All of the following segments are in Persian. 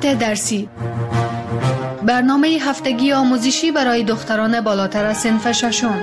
مطالعات درسی. برنامه هفتگی آموزشی برای دختران بالاتر از صنف ششم.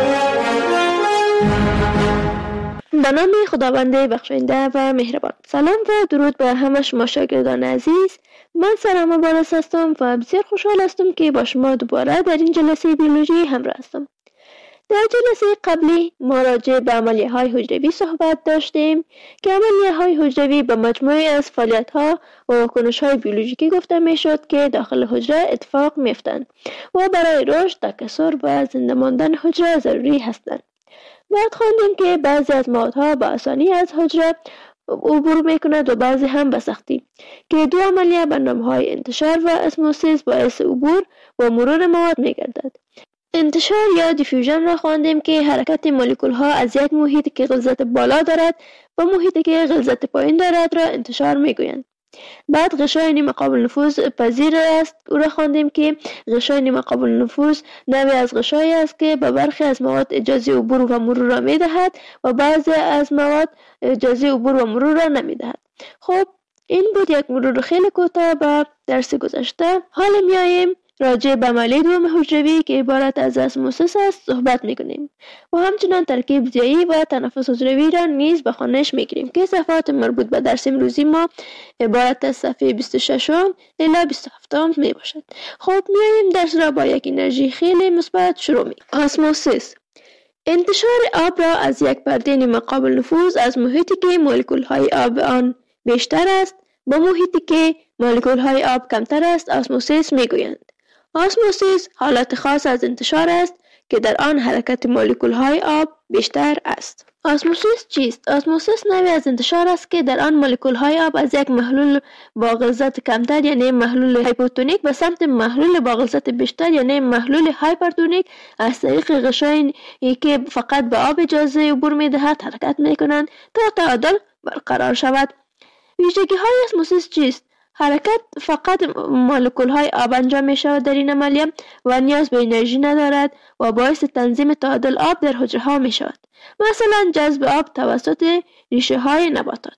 به نام خداوند بخشاینده و مهربان. سلام و درود به همه شما شاگردان عزیز. من سرام مبارز هستم و بسیار خوشحال هستم که با شما دوباره در این جلسه بیولوژی همراه هستم. در جلسه قبلی ما راجع به عملیه های حجروی صحبت داشتیم که عملیه های حجروی به مجموعه از فعالیت ها و واکنش های بیولوژیکی گفته می شد که داخل حجره اتفاق می افتند و برای رشد، تکثر و زنده ماندن حجره ضروری هستند. بعد خواندیم که بعضی از موادها به آسانی از حجره عبور می کند و بعضی هم به سختی، که دو عملیه به نام‌های انتشار و اسموسیس باعث عبور و مرور مواد می گردد. انتشار یا دیفیوژن را خواندیم که حرکت مولکول ها از یک محیطی که غلظت بالا دارد و محیطی که غلظت پایین دارد را انتشار می گویند. بعد غشای نیمه قابل نفوذ پذیر است او را خواندیم که غشای نیمه قابل نفوذ نوعی از غشایی است که به برخی از مواد اجازه عبور و مرور را می دهد و بعضی از مواد اجازه عبور و مرور را نمی دهد. خب این بود یک مرور خیلی کوتاه به درس گذشته. حالا میاییم راجع به عملیه دوم حجروی که عبارت از اسموسیس است صحبت میکنیم و همچنان ترکیب ضیایی و تنفس حجروی را نیز به خوانش میگیریم که صفحات مربوط به درس امروزی ما عبارت از صفحه 26 الی 27 می باشد. خب میاییم درس را با یک انرژی خیلی مثبت شروع میکنیم. اسموسیس انتشار آب را از یک پرده نیمه قابل نفوذ از محیطی که مولکول های آب آن بیشتر است با محیطی که مولکول های آب کمتر است اسموسیس میگویند. اسموسیس حالت خاص از انتشار است که در آن حرکت مولکول های آب بیشتر است. اسموسیس چیست؟ اسموسیس نوعی از انتشار است که در آن مولکول های آب از یک محلول با غلظت کمتر یعنی محلول هایپوتونیک به سمت محلول با غلظت بیشتر یعنی محلول هایپرتونیک از طریق غشایی که فقط به آب اجازه عبور می دهد حرکت می کنند تا تعادل برقرار شود. ویژگی های اسموسیس چیست؟ حرکت فقط مولکول های آب انجام می شود در این عملیه و نیاز به انرژی ندارد و باعث تنظیم تعادل آب در حجره ها می شود. مثلا جذب آب توسط ریشه های نباتات.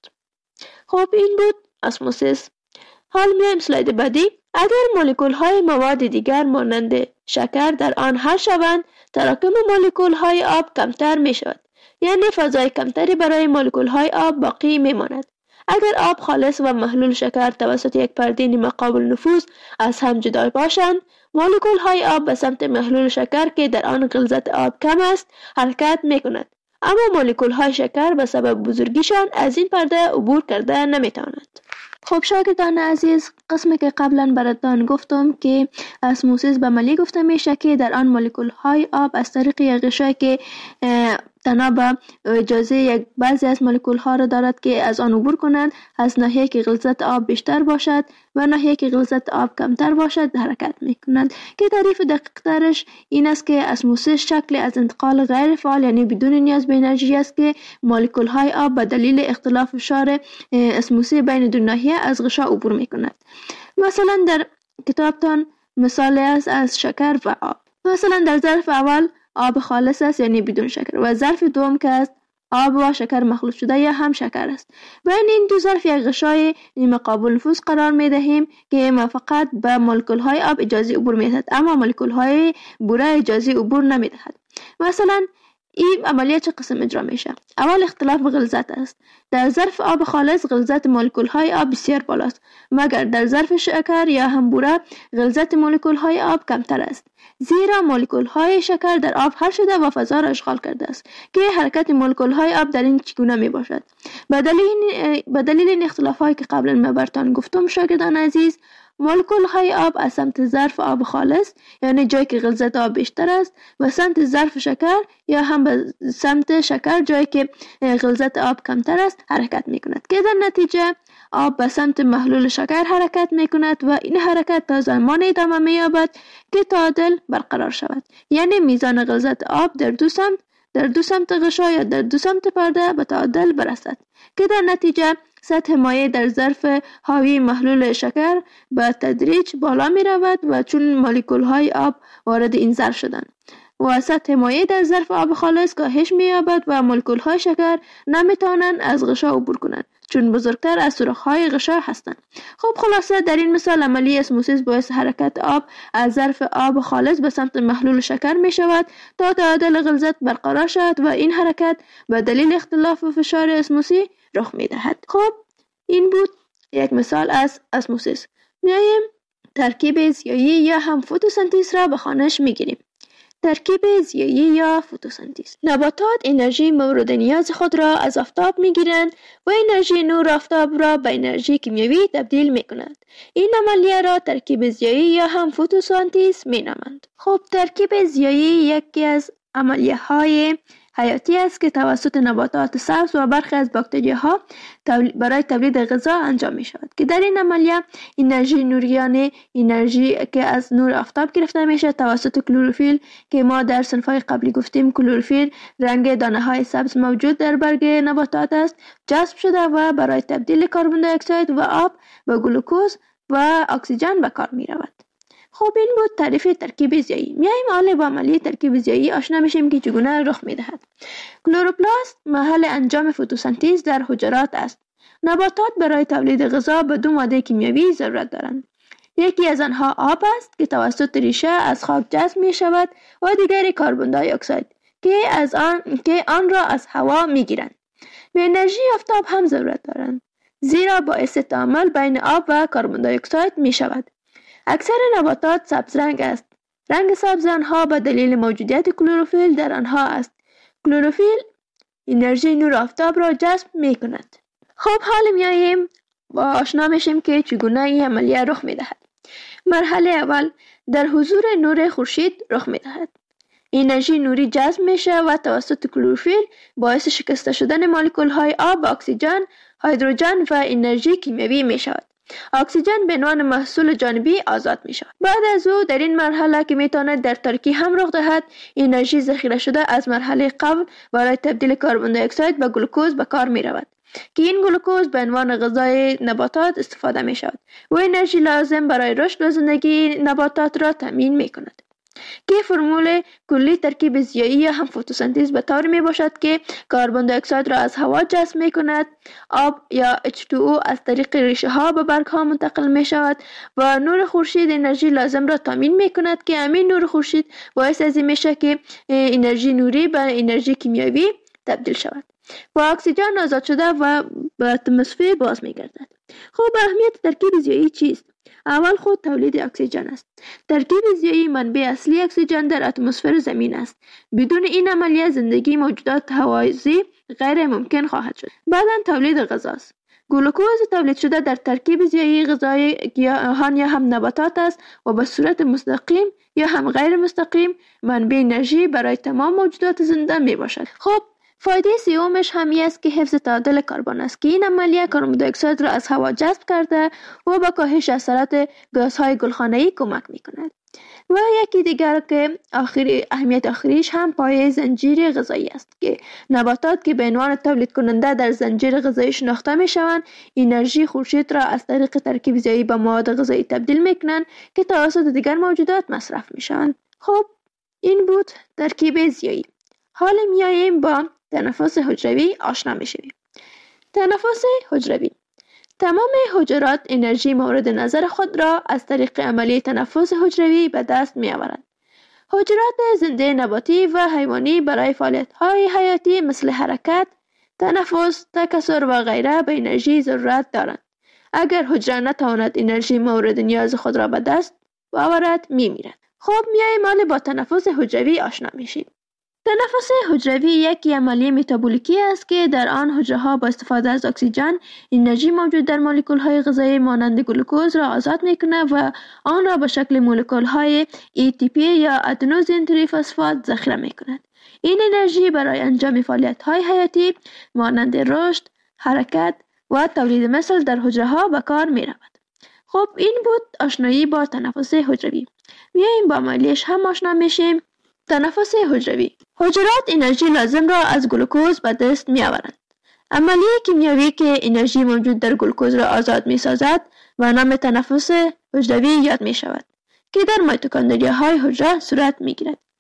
خب این بود اسموسیس. حال میایم اسلاید بعدی. اگر مولکول های مواد دیگر مانند شکر در آن حل شوند تراکم مولکول های آب کمتر می شود یعنی فضای کمتری برای مولکول های آب باقی می ماند. اگر آب خالص و محلول شکر توسط یک پرده نیمه قابل نفوذ از هم جدا باشند مولکول های آب به سمت محلول شکر که در آن غلظت آب کم است حرکت می کند، اما مولکول های شکر به سبب بزرگیشان از این پرده عبور کرده نمی توانند. خب شاگردان عزیز، قسمی که قبلا براتان گفتم که اسموسیس به عملیه گفته میشه که در آن مولکول های آب از طریق یک غشایی که تنها به اجازه یک بعضی از مولکول ها را دارد که از آن عبور کنند از ناحیه که غلظت آب بیشتر باشد و ناحیه که غلظت آب کمتر باشد حرکت می کنند، که تعریف دقیق ترش این است که اسموسیس شکلی از انتقال غیر فعال یعنی بدون نیاز به انرژی است که مولکول های آب به دلیل اختلاف فشار اسموسی بین دو ناحیه از غشا عبور می کند. مثلا در کتابتان مثال است از شکر و آب. مثلا در ظرف اول آب خالص است یعنی بدون شکر و ظرف دوم که است آب و شکر مخلوط شده یا هم شکر است. بین این دو ظرف یک غشای نیمه قابل نفوذ قرار می دهیم که ما فقط به مولکول های آب اجازه عبور می دهد اما مولکول های بوره اجازه عبور نمی دهد. مثلا این عملیه چه قسم اجرا میشه؟ اول اختلاف غلظت است. در ظرف آب خالص غلظت مولکول های آب بسیار بالاست، مگر در ظرف شکر یا هم بوره غلظت مولکول های آب کمتر است، زیرا مولکول های شکر در آب حل شده و فضا را اشغال کرده است. که حرکت مولکول های آب در این چگونه می باشد؟ به دلیل این اختلاف هایی که قبلا من براتان گفتم شاگردان عزیز، مولکول های آب از سمت ظرف آب خالص یعنی جایی که غلظت آب بیشتر است و سمت ظرف شکر یا هم به سمت شکر جایی که غلظت آب کمتر است حرکت می کند، که در نتیجه آب به سمت محلول شکر حرکت می کند و این حرکت تا زمان ادامه می یابد که تعادل برقرار شود، یعنی میزان غلظت آب در دو سمت غشا یا در دو سمت پرده به تعادل برسد، که در نتیجه سطح مایع در ظرف حاوی محلول شکر به تدریج بالا می رود و چون مولکول های آب وارد این ظرف شدند و سطح مایع در ظرف آب خالص کاهش می‌یابد و مولکول‌های شکر نمی‌توانند از غشا عبور کنند چون بزرگتر از سوراخ‌های غشا هستند. خب خلاصه در این مثال عملیه اسموسیس باعث حرکت آب از ظرف آب خالص به سمت محلول شکر می‌شود تا تعادل غلظت برقرار شود و این حرکت به دلیل اختلاف فشار اسموسی رخ می‌دهد. خب این بود یک مثال از اسموسیس. میایم ترکیب زیایی یا هم فتوسنتز را به خوانش می‌گیریم. ترکیب زیایی یا فتوسنتز. نباتات انرژی مورد نیاز خود را از آفتاب می‌گیرند و انرژی نور آفتاب را به انرژی کیمیایی تبدیل می‌کنند. این عملیه را ترکیب زیایی یا هم فتوسنتز می‌نامند. خب ترکیب زیایی یکی از عملیه‌های حیاتی است که توسط نباتات سبز و برخی از باکتریاها برای تولید غذا انجام می شود که در این عملیه انرژی نوریانه انرژی که از نور آفتاب گرفته می شود توسط کلروفیل که ما در صنف‌های قبلی گفتیم کلروفیل رنگ دانه های سبز موجود در برگ نباتات است جذب شده و برای تبدیل کربن دی اکساید و آب به گلوکوز و اکسیژن به کار می رود. خب این بود تعریف ترکیب زیایی. میایم حالا با عملیه ترکیب زیایی آشنا میشیم که چگونه رخ میدهد. کلوروپلاست محل انجام فتوسنتز در حجرات است. نباتات برای تولید غذا به دو ماده کیمیایی ضرورت دارند. یکی از آنها آب است که توسط ریشه از خاک جذب می شود و دیگری کربن دی اکساید که آن را از هوا میگیرند. به انرژی آفتاب هم ضرورت دارند زیرا باعث تعامل بین آب و کربن دی اکساید می شود. اکثر نباتات سبز رنگ است. رنگ سبز آنها به دلیل موجودیت کلروفیل در آنها است. کلروفیل انرژی نور آفتاب را جذب می کند. خب حالا میاییم با آشنا میشیم که چگونه این عملیه رخ می دهد. مرحله اول در حضور نور خورشید رخ می دهد. انرژی نوری جذب میشه و توسط کلروفیل باعث شکسته شدن مولکول های آب، اکسیژن، هیدروژن و انرژی کیمیایی می شود. اکسیژن به عنوان محصول جانبی آزاد می شود. بعد از او در این مرحله که می تواند در تاریکی هم رخ دهد انرژی ذخیره شده از مرحله قبل برای تبدیل کربن دی اکساید به گلوکوز به کار می رود که این گلوکوز به عنوان غذای نباتات استفاده می شود و انرژی لازم برای رشد و زندگی نباتات را تامین می کند. که فرمول کلی ترکیب زیایی یا هم فتوسنتز به طور می باشد که کربن دی اکساید را از هوا جذب می کند، آب یا H2O از طریق ریشه ها به برگ ها منتقل می شود و نور خورشید انرژی لازم را تامین می کند که همین نور خورشید باعث از این می شود که انرژی نوری به انرژی کیمیایی تبدیل شود و اکسیژن آزاد شده و به اتمسفر باز می گردد. خب اهمیت ترکیب زیایی چیست؟ اول خود تولید اکسیژن است. ترکیب زیایی منبع اصلی اکسیژن در اتمسفر زمین است. بدون این عملیه زندگی موجودات هوازی غیر ممکن خواهد شد. بعداً تولید غذا است. گلوکوز تولید شده در ترکیب زیایی غذای گیاهان یا هم نباتات است و به صورت مستقیم یا هم غیر مستقیم منبع انرژی برای تمام موجودات زنده می باشد. خب فایده سومش همی است که حفظ تعادل کربن است که این عملیه کربن دی اکساید را از هوا جذب کرده و به کاهش اثرات گازهای گلخانه‌ای کمک می‌کند. و یکی دیگر که اهمیت آخریش هم پایه زنجیره غذایی است که نباتات که به عنوان تولید کننده در زنجیره غذایی شناخته می‌شوند انرژی خورشید را از طریق ترکیب زیایی به مواد غذایی تبدیل می‌کنند که توسط دیگر موجودات مصرف می‌شوند. خب این بود ترکیب زیایی. حالا میاییم با تنفس حجروی آشنا میشویم. تنفس حجروی تمام حجرات انرژی مورد نظر خود را از طریق عملیه تنفس حجروی به دست می آورند. حجرات زنده نباتی و حیوانی برای فعالیت‌های حیاتی مثل حرکت، تنفس، تکثر و غیره به انرژی ضرورت دارند. اگر حجره نتواند انرژی مورد نیاز خود را به دست آورد میمیرد. خب میاییم حالا با تنفس حجروی آشنا میشیم. تنفس حجروی یک عملیه متابولیکی است که در آن حجره‌ها با استفاده از اکسیژن انرژی موجود در مولکول‌های غذایی مانند گلوکوز را آزاد می‌کند و آن را به شکل مولکول‌های ATP یا ادنوزین تریفسفات ذخیره می‌کند. این انرژی برای انجام فعالیت‌های حیاتی مانند رشد، حرکت و تولید مثل در حجره‌ها به کار می‌رود. خب این بود آشنایی با تنفس حجروی. میایم با عملیش هم آشنا میشیم. تنفس حجروی. حجرات انرژی لازم را از گلوکوز به دست می آورند. عملیه کیمیایی که انرژی موجود در گلوکوز را آزاد می سازد و نام تنفس حجروی یاد می شود که در میتوکندریاهای حجره صورت می گیرد.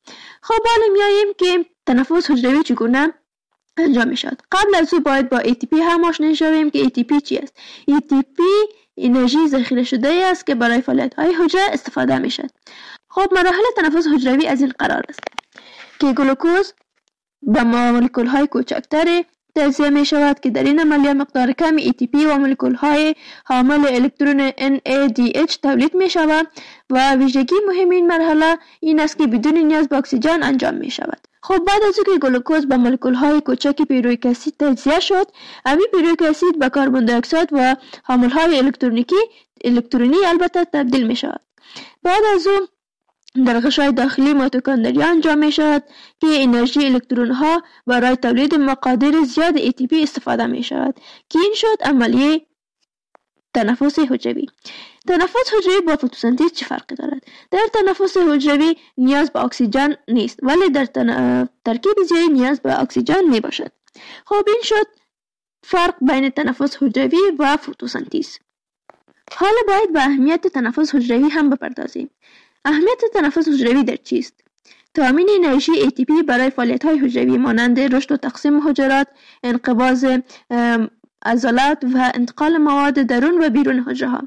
خب حالا میاییم که تنفس حجروی چگونه انجام میشود. قبل از او باید با ATP هم آشنا شویم که ATP چی است. ATP انرژی ذخیره شده است که برای فعالیت‌های حجره استفاده میشد. خب مراحل تنفس حجروی از این قرار است که گلوکوز به مولکول‌های کوچکتر تجزیه می شود که در این عملیه مقدار کمی ATP و مولکول‌های حامل الکترون NADH تولید می شود و ویژگی مهم این مرحله این است که بدون نیاز به اکسیژن انجام می شود. خب بعد از اینکه گلوکوز به مولکول‌های کوچک پیرویک اسید تجزیه شد، همین پیرویک اسید به کربن دی اکساید و حامل‌های الکترونی البته تبدیل می شود. بعد از اون در غشای داخلی میتوکندریا انجام می شود که انرژی الکترون ها برای تولید مقادیر زیاد ATP استفاده می شود که این شد عملیه تنفس حجروی. تنفس حجروی با فتوسنتز چه فرقی دارد؟ در تنفس حجروی نیاز به اکسیژن نیست ولی در ترکیب زیایی نیاز به اکسیژن می باشد. خب این شد فرق بین تنفس حجروی و فتوسنتز. حالا باید به اهمیت تنفس حجروی هم بپردازیم. اهمیت تنفس حجروی در چیست؟ تامین انرژی ATP برای فعالیت‌های حجروی مانند رشد و تقسیم حجرات، انقباض عضلات و انتقال مواد درون و بیرون حجره ها.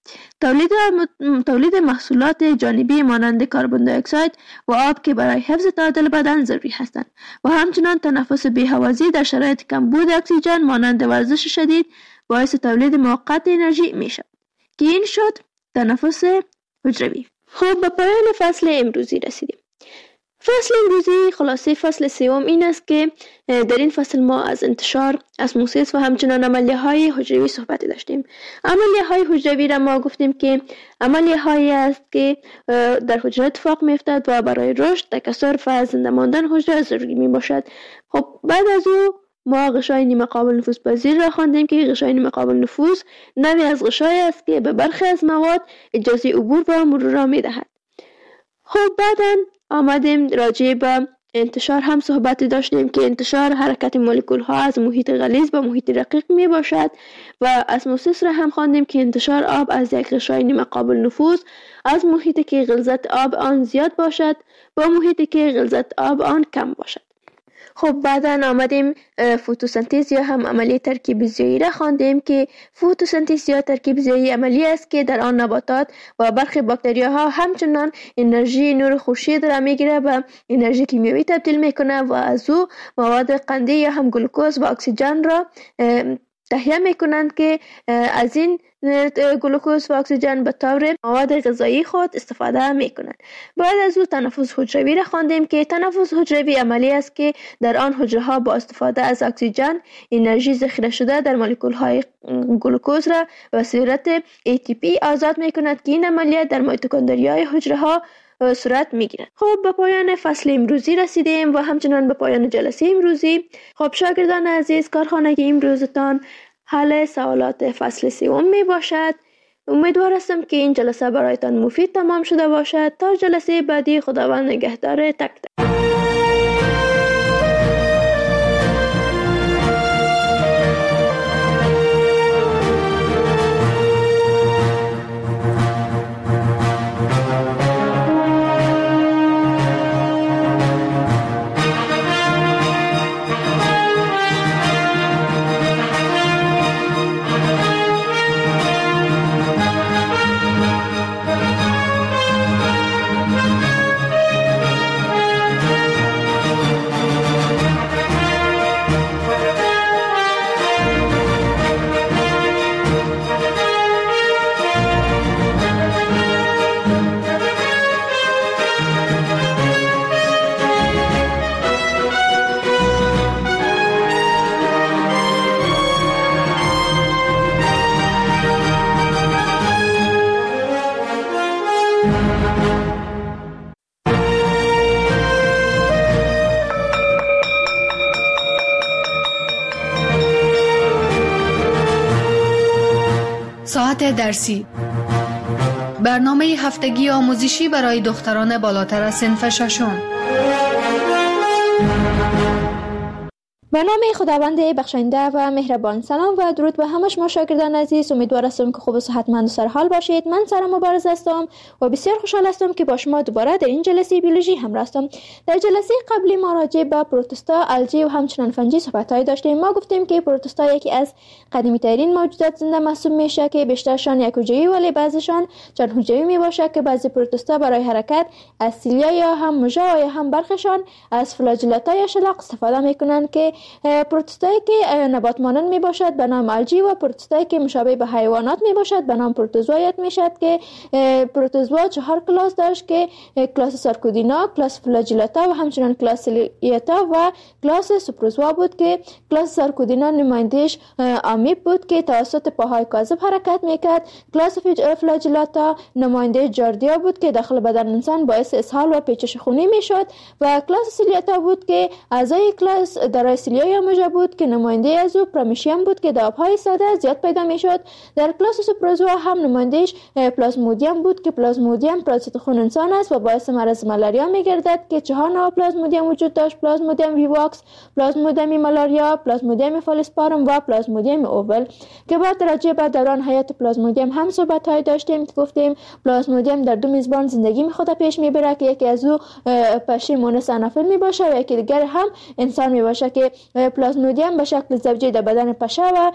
تولید محصولات جانبی مانند کربن دی اکساید و آب که برای حفظ تعادل بدن ضروری هستند و همچنان تنفس بی‌هوازی در شرایط کمبود اکسیژن مانند ورزش شدید باعث تولید موقت انرژی می شود که این شد تنفس حجروی. خب به پایان فصل امروزی رسیدیم. فصل امروزی خلاصه فصل سوم این است که در این فصل ما از انتشار، اسموسیس و همچنان عملیه های حجروی صحبت داشتیم. عملیه های حجروی را ما گفتیم که عملیه هایی است که در حجره اتفاق می افتد و برای رشد، تکثر و زنده ماندن حجره ضروری می باشد. خب بعد از او ما غشای نیمه قابل نفوذ پذیر را خواندیم که غشای نیمه قابل نفوذ نوعی از غشای است که به برخی از مواد اجازه عبور و مرور را می دهد. خب بعداً آمدیم راجع به انتشار هم صحبت داشتیم که انتشار حرکت مولکول ها از محیط غلیظ به محیط رقیق می باشد و اسموسیس را هم خواندیم که انتشار آب از یک غشای نیمه قابل نفوذ از محیطی که غلظت آب آن زیاد باشد با محیطی که غلظت آب آن کم باشد. خب بعداً آمدیم فتوسنتز یا هم عملیه ترکیب زیایی را خواندیم که فتوسنتز یا ترکیب زیایی عملیه است که در آن نباتات و برخی باکتریاها همچنان انرژی نور خورشید را میگیره و انرژی کیمیایی تبدیل میکنه و از او مواد قندی یا هم گلوکوز و اکسیژن را تهیه میکنند که از این گلوکوز و اکسیژن به طور مواد غذایی خود استفاده میکنند. بعد از او تنفس حجروی را خواندیم که تنفس حجروی عملی است که در آن حجره ها با استفاده از اکسیژن انرژی ذخیره شده در مولکول های گلوکوز را به صورت ATP آزاد میکند که این عملیات در میتوکندریای حجره ها صورت میگیرد. خب به پایان فصل امروزی رسیدیم و همچنان به پایان جلسه امروزی. خب شاگردان عزیز، کارخانه امروزتان حل سوالات فصل سوم می باشد. امیدوار هستم که این جلسه برایتان مفید تمام شده باشد. تا جلسه بعدی، خداوند نگهدار تک تک. ساعت درسی، برنامه هفتگی آموزشی برای دختران بالاتر از صنف ششم. به نام خداوند بخشنده و مهربان. سلام و درود به همه شما شاگردان عزیز. امیدوار هستم که خوب و صحتمند و سرحال باشید. من سارا مبارز هستم و بسیار خوشحال هستم که با شما دوباره در این جلسه بیولوژی همراه هستم. در جلسه قبلی ما راجع به پروتوستا، الژی و همچنین فنجی صحبت‌های داشتیم. ما گفتیم که پروتوستا یکی از قدیمی ترین موجودات زنده محسوب میشه که بیشترشان یک حجروی ولی بعضیشان چند حجروی میباشه که بعضی پروتوستا برای حرکت از سیلیا یا هم موژه و یا هم برخشان از فلاجلتا یا شلاق استفاده میکنن که پروتوستایی که نبات مانند می باشد به نام الژی و پروتوستایی که مشابه به حیوانات می باشد به نام پروتوزوا یاد می شد که پروتوزوا 4 کلاس داشت که کلاس سارکودینا، کلاس فلاجلتا و همچنین کلاس سیلیتا و کلاس سوپروزوا بود که کلاس سارکودینا نمایندهش آمیب بود که توسط پاهای کاذب حرکت میکرد. کلاس فلاجلتا نماینده جاردیا بود که داخل بدن انسان باعث اسهال و پیچش خونی میشد و کلاس سیلیتا بود که اعضای کلاس دارای سیلیا یا موژه بود که نماینده از او پرامیشیم بود که در آبهای ساده زیاد پیدا میشد. در کلاس سوپروزوا هم نمایندهش پلازمودیم بود که پلازمودیم پرازیت خون انسان است و باعث مرض مالاریا میگردد که 4 نوع پلازمودیم وجود داشت: پلازمودیم ویواکس، پلازمودیم مالاریا، پلازمودیم فالسپارم و پلازمودیم اوول که بعد راجع به دوران حیات پلازمودیم هم صحبت‌های داشتیم که گفتیم پلازمودیم در 2 میزبان زندگی خود پیش میبره که یکی از او پشه مونس انافل میباشه و یکی دیگر هم انسان میباشه که پلازمودیم به شکل زوجی در بدن پشه و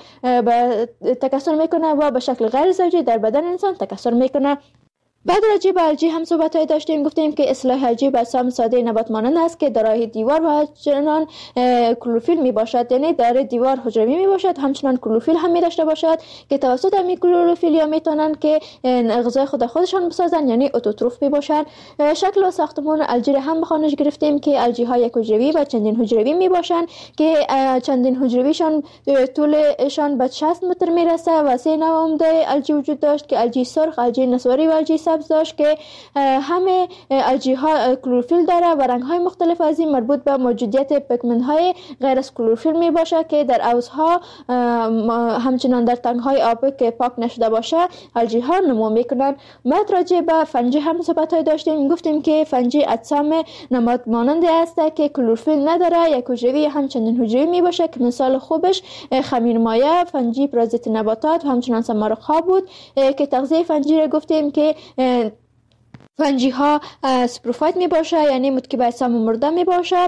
تکثر میکنه و به شکل غیر زوجی در بدن انسان تکثر میکنه. بعد راجع به الژی هم صحبت‌های داشتیم. گفتیم که اصطلاح الژی به اجسام ساده نبات مانند است که دارای دیوار و همچنان کلروفیل می باشد، یعنی در دیوار حجروی می باشد، همچنان کلروفیل هم می داشته باشد که توسط همین کلروفیل یا میتونن که غذای خودشان بسازن، یعنی اتوتروف می باشند. شکل و ساختمان الژی هم بخوانش گرفتیم که الژی ها یک حجروی و چندین حجروی می باشند که چندین حجرویشان طولشان به 60 متر می رسه و 3 نوع عمده الژی وجود داشت که الژی سرخ، الژی نسواری و الژی سبز داشت که همه الژی ها کلروفیل داره و رنگ های مختلف از این مربوط به موجودیت پیگمنت های غیر از کلروفیل می باشه که در عوضها همچنان در تنگ های آبی که پاک نشده باشه الژی ها نمو میکنن. بعد راجع به فنجی هم صحبت های داشتیم. گفتیم که فنجی اجسام نبات مانند است که کلروفیل نداره، یک حجروی همچنین حجروی می باشه که مثال خوبش خمیرمایه، فنجی پرازیت نباتات و همچنان سمارق ها بود که تغذیه فنجی را گفتیم که فنجی ها سپروفایت می باشه، یعنی متکی به اجسام مرده می باشه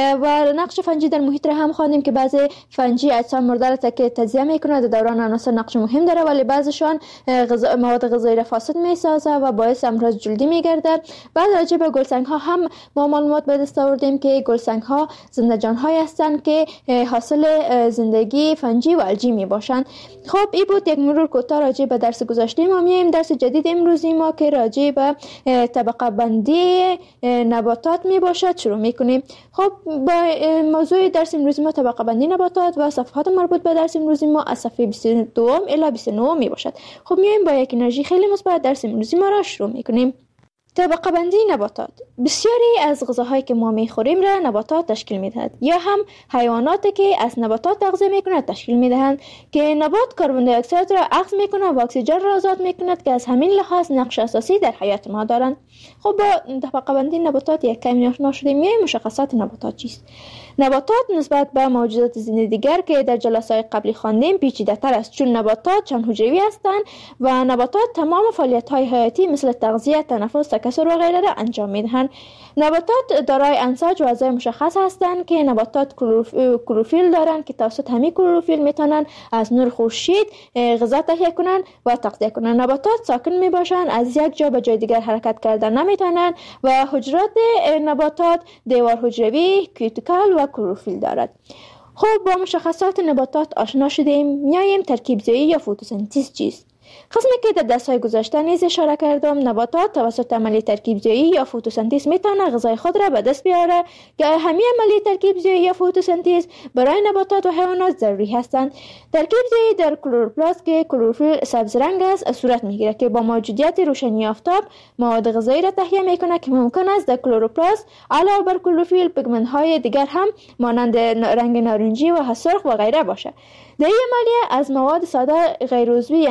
و نقش فنجی در محیط را هم خواندیم که بعضی فنجی اجسام مرده را تجزیه میکنه، در دوران عناصر نقش مهم داره ولی بعضیشان مواد غذایی را فاسد می سازه و باعث امراض جلدی می گرده. بعد راجع به گلسنگ ها هم ما معلومات به دست آوردیم که گلسنگ ها زنده جان های هستند که حاصل زندگی فنجی و الژی می باشند. خب این بود یک مرور کوتاه راجع به درس گذشته. ما میایم درس جدید امروزی ما که راجع به طبقه بندی نباتات می باشد شروع می کنیم. خب با موضوع درس امروزی ما طبقه بندی نباتات و صفحات مربوط به درس امروزی ما از صفحه 22 الی 29 می باشد. خب میایم با یک انرژی خیلی مثبت درس امروزی ما را شروع می کنیم. طبقه بندی نباتات. بسیاری از غذاهایی که ما میخوریم را نباتات تشکیل میدهد یا هم حیواناتی که از نباتات تغذیه میکنند تشکیل میدهند که نبات کربن دی اکساید را اخذ میکنه و اکسیژن را آزاد میکند که از همین لحاظ نقش اساسی در حیات ما دارند. خب با طبقه بندی نباتات یک کمی آشنا شدیم. میایم مشخصات نباتات چیست؟ نباتات نسبت به موجودات زنده دیگر که در جلسات قبلی خواندیم پیچیده‌تر است، چون نباتات چند حجروی هستند و نباتات تمام فعالیت‌های حیاتی مثل تغذیه، تنفس، تکثر و غیره را انجام می‌دهند. نباتات دارای انساج و اعضای مشخص هستند که نباتات کلروفیل دارند که توسط همین کلروفیل میتونن از نور خورشید غذا تهیه کنند و تغذیه کنند. نباتات ساکن میباشند، از یک جا به جای دیگر حرکت کردن نمیتونند و حجرات نباتات دیوار حجروی، کیوتیکل و کلروفیل دارد. خب با مشخصات نباتات آشنا شدیم. میایم ترکیب زایی یا فتوسنتز چیست؟ قسمی که در درس‌های گذشته نیز اشاره کردم، نباتات توسط عملیه ترکیب زایی یا فتوسنتز میتونه غذای خود را به دست بیاره که همین عملیه ترکیب زایی یا فتوسنتز برای نباتات و حیوانات ضروری هستند. ترکیب زایی در کلروپلاست که کلروفیل سبز رنگ است صورت میگیره که با موجودیت روشنی آفتاب مواد غذایی را تهیه میکنه که ممکن است در کلروپلاست علاوه بر کلروفیل پیگمنت های دیگر هم مانند رنگ نارنجی و سرخ و غیره باشه. در این عملیه از مواد ساده غیر عضوی یعنی آب و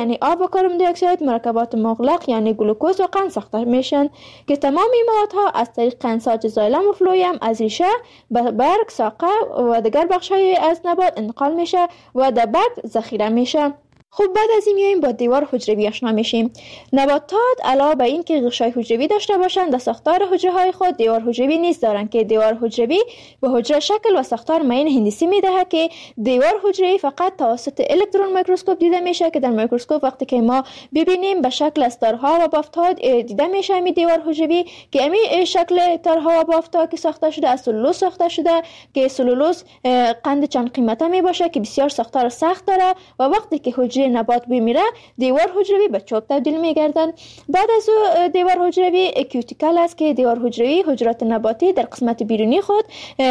کربن دی اکساید مرکبات مغلق یعنی گلوکوز و قند ساخته میشن که تمام این موادها از طریق قندساج زایلم و فلویم از ریشه به برگ، ساقه و دیگر بخش‌های از نبات انتقال میشه و در برگ ذخیره میشه. خب بعد از این میایم با دیوار حجروی آشنا میشیم. نباتات علاوه بر این که غشای حجروی داشته باشند، در ساختار حجره های خود دیوار حجروی نیز دارند که دیوار حجروی به حجره شکل و ساختار معین هندسی میدهد که دیوار حجروی فقط توسط الکترون میکروسکوپ دیده میشه که در میکروسکوپ وقتی که ما ببینیم به شکل از تارها و بافت‌ها دیده میشه این دیوار حجروی که این شکل تارها و بافت‌ها که ساخته شده از سلولوز ساخته شده که سلولوز قند چند قیمته میباشه که بسیار ساختار سخت داره و وقتی که حجره نبات بمیره دیوار حجروی به چوب تبدیل میگردن. بعد از دیوار حجروی کیوتیکل است که دیوار حجروی حجرات نباتی در قسمت بیرونی خود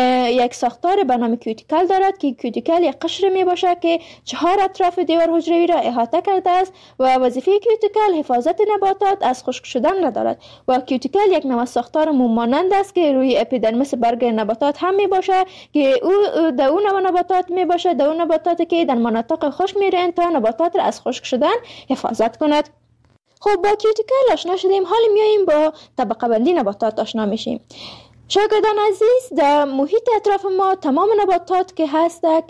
یک ساختار به نام کیوتیکل دارد که کیوتیکل یک قشر می باشه که 4 اطراف دیوار حجروی را احاطه کرده است و وظیفه کیوتیکل حفاظت نباتات از خشک شدن را دارد و کیوتیکل یک نوع ساختار موم مانند است که روی اپیدرمیس برگ نباتات هم می باشه که او در اون نوع نباتات می باشه در اون نباتاتی که در مناطق خشک میرن تا نباتات را از خشک شدن حفاظت کند. خب با کیوتیکل آشنا شدیم، حالا میاییم با طبقه بندی نباتات آشنا میشیم. شاگردان عزیز، در محیط اطراف ما تمام نباتات که هستند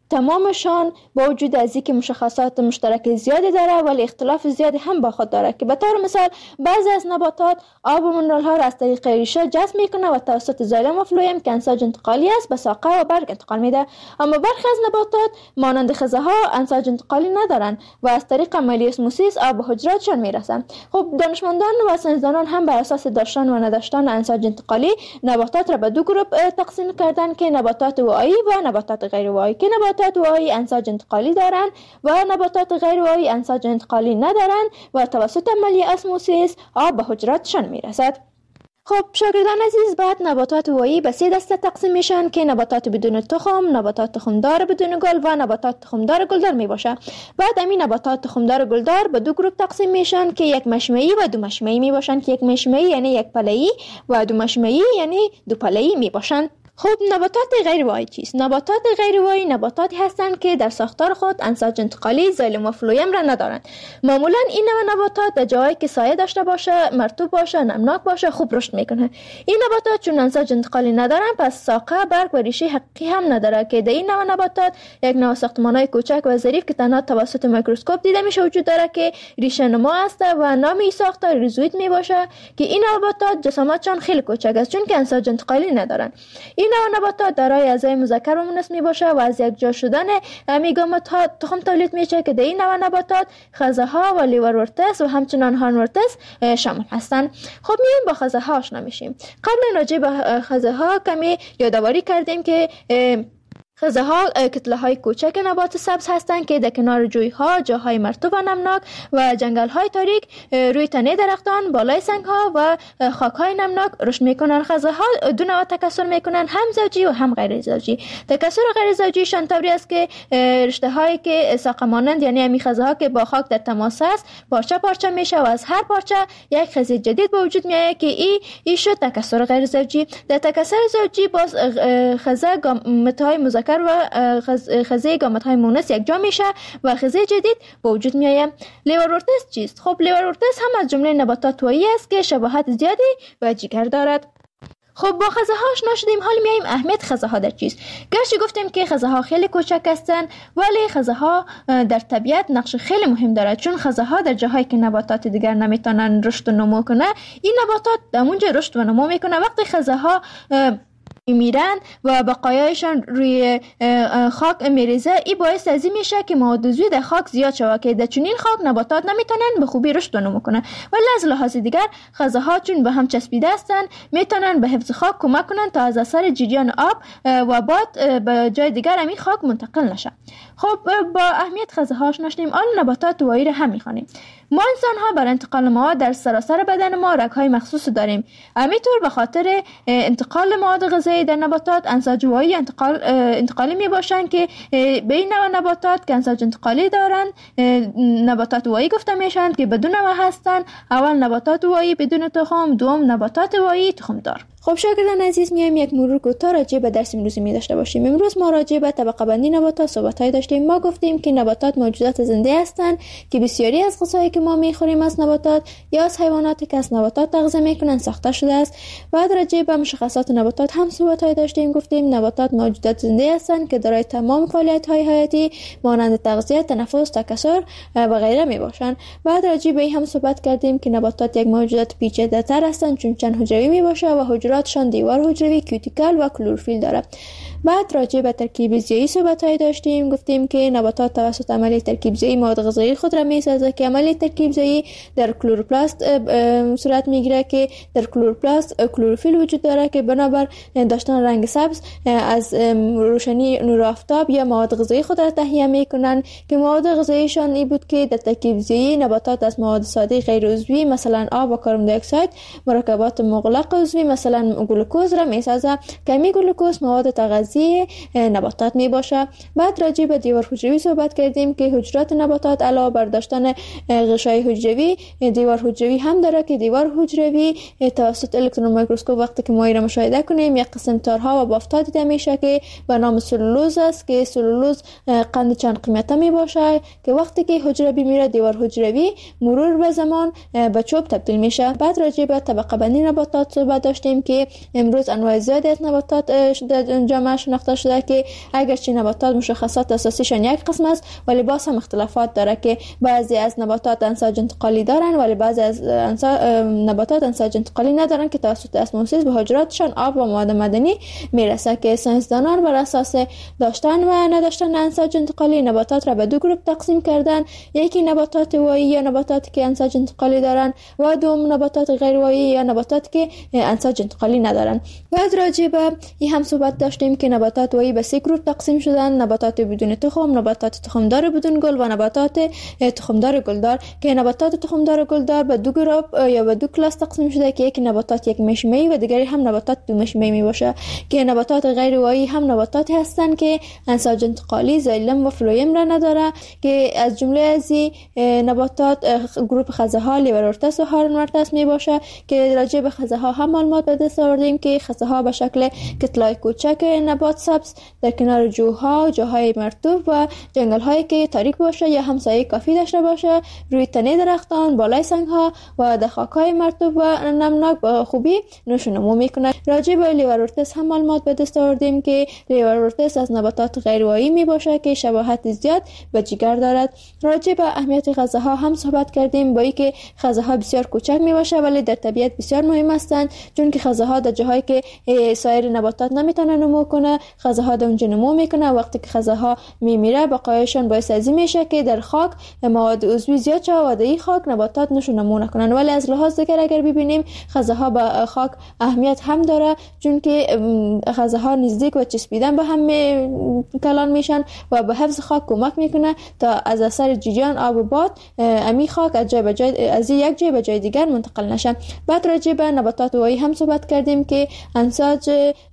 تمامشان با وجود از اینکه مشخصات مشترک زیادی داره ولی اختلاف زیادی هم با خود داره که به طور مثال بعضی از نباتات آب و منرال ها را از طریق ریشه جذب میکنه و توسط زایلم و فلویم که انساج انتقالی است به ساقه و برگ انتقال میده، اما برخی از نباتات مانند خزه ها انساج انتقالی ندارن و از طریق عملیه اسموسیس آب به حجراتشان میرسن. خب دانشمندان و ساینسدانان هم بر اساس داشتن و نداشتن انساج انتقالی نباتات را به دو گروه تقسیم کردن که نباتات واعی و نباتات غیر واعی که نباتات واعی انساج انتقالی دارند و نباتات غیر واعی انساج انتقالی ندارند و توسط عملیه اسموسیس آب به حجراتشان میرسد. خب شاگردان عزیز، بعد نباتات واعی به 3 دسته تقسیم میشن که نباتات بدون تخم، نباتات تخمدار بدون گل و نباتات تخمدار گلدار میباشه. بعد همین نباتات تخمدار گلدار به 2 گروه تقسیم میشن که یک مشمعی و 2 مشمعی میباشن که یک مشمعی یعنی یک پله‌ای و 2 مشمعی یعنی 2 پله‌ای میباشن. خب نباتات غیر واعی چیست؟ نباتات غیر واعی نباتاتی هستند که در ساختار خود انساج انتقالی زایلم و فلویم را ندارند. معمولا این نوع نباتات در جایی که سایه داشته باشه، مرطوب باشه، نمناک باشه خوب رشد میکنه. این نباتات چون انساج انتقالی ندارن پس ساقه، برگ و ریشه حقیقی هم نداره که در این نوع نباتات یک نوع ساختمان‌های کوچک و ظریف که تنها توسط میکروسکوپ دیده میشه وجود داره که ریشه نما است و نام این ساختار ریزوید میباشه که این نباتات جسامتشان خیلی کوچک است چون که انساج انتقالی ندارن. این نوع نباتات دارای اعضای مذکر و مؤنث میباشه و از یک جا شدن گامت ها تخم تولید میشه که در این نوع نباتات خزه ها و لیورورتس و همچنان هارنورتس شامل هستند. خب میایم با خزه ها آشنا میشیم. قبل راجع به خزه ها کمی یادآوری کردیم که خزه ها کتله های کوچک نبات سبز هستند که در کنار جوی ها، جاهای مرطوب و نمناک و جنگل های تاریک روی تنه درختان، بالای سنگ ها و خاک های نمناک رشد میکنن. خزه ها 2 نوع تکثر میکنن، هم زوجی و هم غیر زوجی. تکثر غیر زوجیشان طوری است که رشته هایی که ساقه مانند یعنی همین خزه ها که با خاک در تماس است پارچه پارچه میشه و از هر پارچه یک خزه جدید به وجود میاد که این شد تکثر غیر زوجی. در تکثر زوجی باز خزه گامت های مذکر و خزه گامت های مؤنث یک جا میشه و خزه جدید به وجود میآید. لیورورتس چیست؟ خب لیورورتس هم از جمله نباتات واعی است که شباهت زیادی به جگر دارد. خب با خزه ها آشنا شدیم، حالا میایم اهمیت خزه ها در چیست. گرچه گفتیم که خزه ها خیلی کوچک هستند ولی خزه ها در طبیعت نقش خیلی مهم دارد چون خزه ها در جاهایی که نباتات دیگر نمیتونن رشد و نمو کنه این نباتات در اونجا رشد و نمو میکنه. وقتی خزه ها میرن و بقایایشان روی خاک میریزه این باعث از این میشه که مواد عضوی در خاک زیاد شود که در چنین خاک نباتات نمیتونن به خوبی رشد و نمو کنن. ولی از لحاظ دیگر خزه ها چون به هم چسبیده هستن میتونن به حفظ خاک کمک کنن تا از اثر جریان آب و باد به جای دیگر همین خاک منتقل نشه. خب با اهمیت خزه ها آشنا شدیم، آن نباتات واعی را هم میخوانیم. ما انسان ها برای انتقال مواد در سراسر بدن ما رگ‌های مخصوص داریم. همینطور به خاطر انتقال مواد غذایی در نباتات انساج واعی انتقالی می باشند که به این نوع نباتات که انساج انتقالی دارند نباتات واعی گفته میشن که بدون نوع هستند. اول نباتات واعی بدون تخم، دوم نباتات واعی تخم دار. خب خب شاگردان عزیز، میایم یک مرور کوتاه راجع به درس امروزی می داشته باشیم. امروز ما راجع به طبقه بندی نباتات صحبت‌های داشتیم. ما گفتیم که نباتات موجودات زنده هستند که بسیاری از غذایی که ما میخوریم از نباتات یا از حیواناتی که از نباتات تغذیه میکنن ساخته شده است. بعد راجع به مشخصات نباتات هم صحبت‌های داشتیم. گفتیم نباتات موجودات زنده هستند که دارای تمام فعالیت‌های حیاتی مانند تغذیه، تنفس، تکثر و غیره میباشند. بعد راجع به این هم صحبت کردیم که نباتات یک موجودات پیچیده‌تر هستند چون چند حجروی میباشه و حجراتشان دیوار حجروی، کیوتیکل و کلروفیل داره. بعد راجع به ترکیب زیایی صحبت‌های داشتیم. گفتیم که نباتات توسط عملیه ترکیب زیایی مواد غذایی خود را میسازه که عملیه ترکیب زیایی در کلروپلاست صورت میگیره که در کلروپلاست کلروفیل وجود داره که بنابر داشتن رنگ سبز از روشنی نور آفتاب یا مواد غذایی خود را تهیه میکنن که مواد غذاییشان این بود که در ترکیب زیایی نباتات از مواد ساده غیر عضوی مثلا آب و کربن دی اکساید مرکبات مغلق عضوی مثلا گلوکوز را میسازه که می گلوکوز مواد تغذیه نباتات می باشه. بعد راجع به دیوار حجروی صحبت کردیم که حجرات نباتات علاوه بر داشتن غشای حجروی دیوار حجروی هم داره که دیوار حجروی توسط الکترون میکروسکوپ وقتی که ما را مشاهده کنیم یک قسم تارها و بافت‌ها دیده میشه که به نام سلولوز است که سلولوز قند چند قیمته می باشه که وقتی که حجره بمیره دیوار حجروی مرور به زمان به چوب تبدیل میشه. بعد راجع به طبقه بندی نباتات صحبت داشتیم که امروز انواع زیادی از نباتات در جامعه شناخته شده که اگرچه نباتات مشخصات اساسیشان یک قسم است ولی باز هم اختلافات داره که بعضی از نباتات انساج انتقالی دارن ولی بعضی از نباتات انساج انتقالی ندارن که توسط اسموسیس به حجراتشان آب و مواد معدنی میرسه که ساینسدانان بر اساس داشتن و نداشتن انساج انتقالی نباتات را به دو گروه تقسیم کردن. یکی نباتات وایی یا نباتاتی که انساج انتقالی دارن و دوم نباتات غیر وایی یا نباتاتی که انساج انتقالی ندارن. بعد راجع به این هم صحبت داشتیم که نباتات وایی به سه گروه تقسیم شدن: نباتات بدون تخم، نباتات تخمدار بدون گل و نباتات تخمدار گلدار که نباتات تخمدار گلدار به دو گروه یا به دو کلاس تقسیم شده که یکی نباتات یک مشمه‌ای و دیگری هم نباتات دو مشمه‌ای می باشه که نباتات غیر وایی هم نباتاتی هستند که انساج انتقالی زایلم و فلویم را نداره که از جمله از نباتات گروه خزه‌ها لیورورتس و هارنورتس می باشه که راجع به خزه‌ها هم معلومات به دست آوردیم که خزه‌ها به شکل کتلای کوچک نبات سبز در کنار جاهای مرطوب و جنگل‌هایی که تاریک باشه یا همسایه کافی داشته باشه روی تنه درختان، بالای سنگ‌ها و در خاک‌های مرطوب و نمناک با خوبی نشو نمو میکنه. راجع به لیورورتس هم معلومات به دست آوردیم که لیورورتس از نباتات غیر وایی می باشه که شباهت زیاد به جگر دارد. راجع به اهمیت خزه‌ها هم صحبت کردیم با اینکه خزه‌ها بسیار کوچک می باشه ولی در طبیعت بسیار مهم هستند چون که خزه‌ها در جاهایی که سایر نباتات نمیتونه نمو کنه خزه‌ها در اونجا نمو میکنه. وقتی که خزه‌ها میمیره بقایاشون باعث ازی میشه که در خاک مواد عضوی زیاد شه و در این خاک نباتات نشو نمو نکنن. ولی از لحاظ دیگر اگر ببینیم خزه‌ها به خاک اهمیت هم داره چون که خزه‌ها نزدیک و چسبیدن به هم کلان میشن و به حفظ خاک کمک میکنه تا از اثر جریان آب و باد امی خاک از یک جای به جای دیگر منتقل نشه. بعد راجع به نباتات وایی هم صحبت کردیم که انساج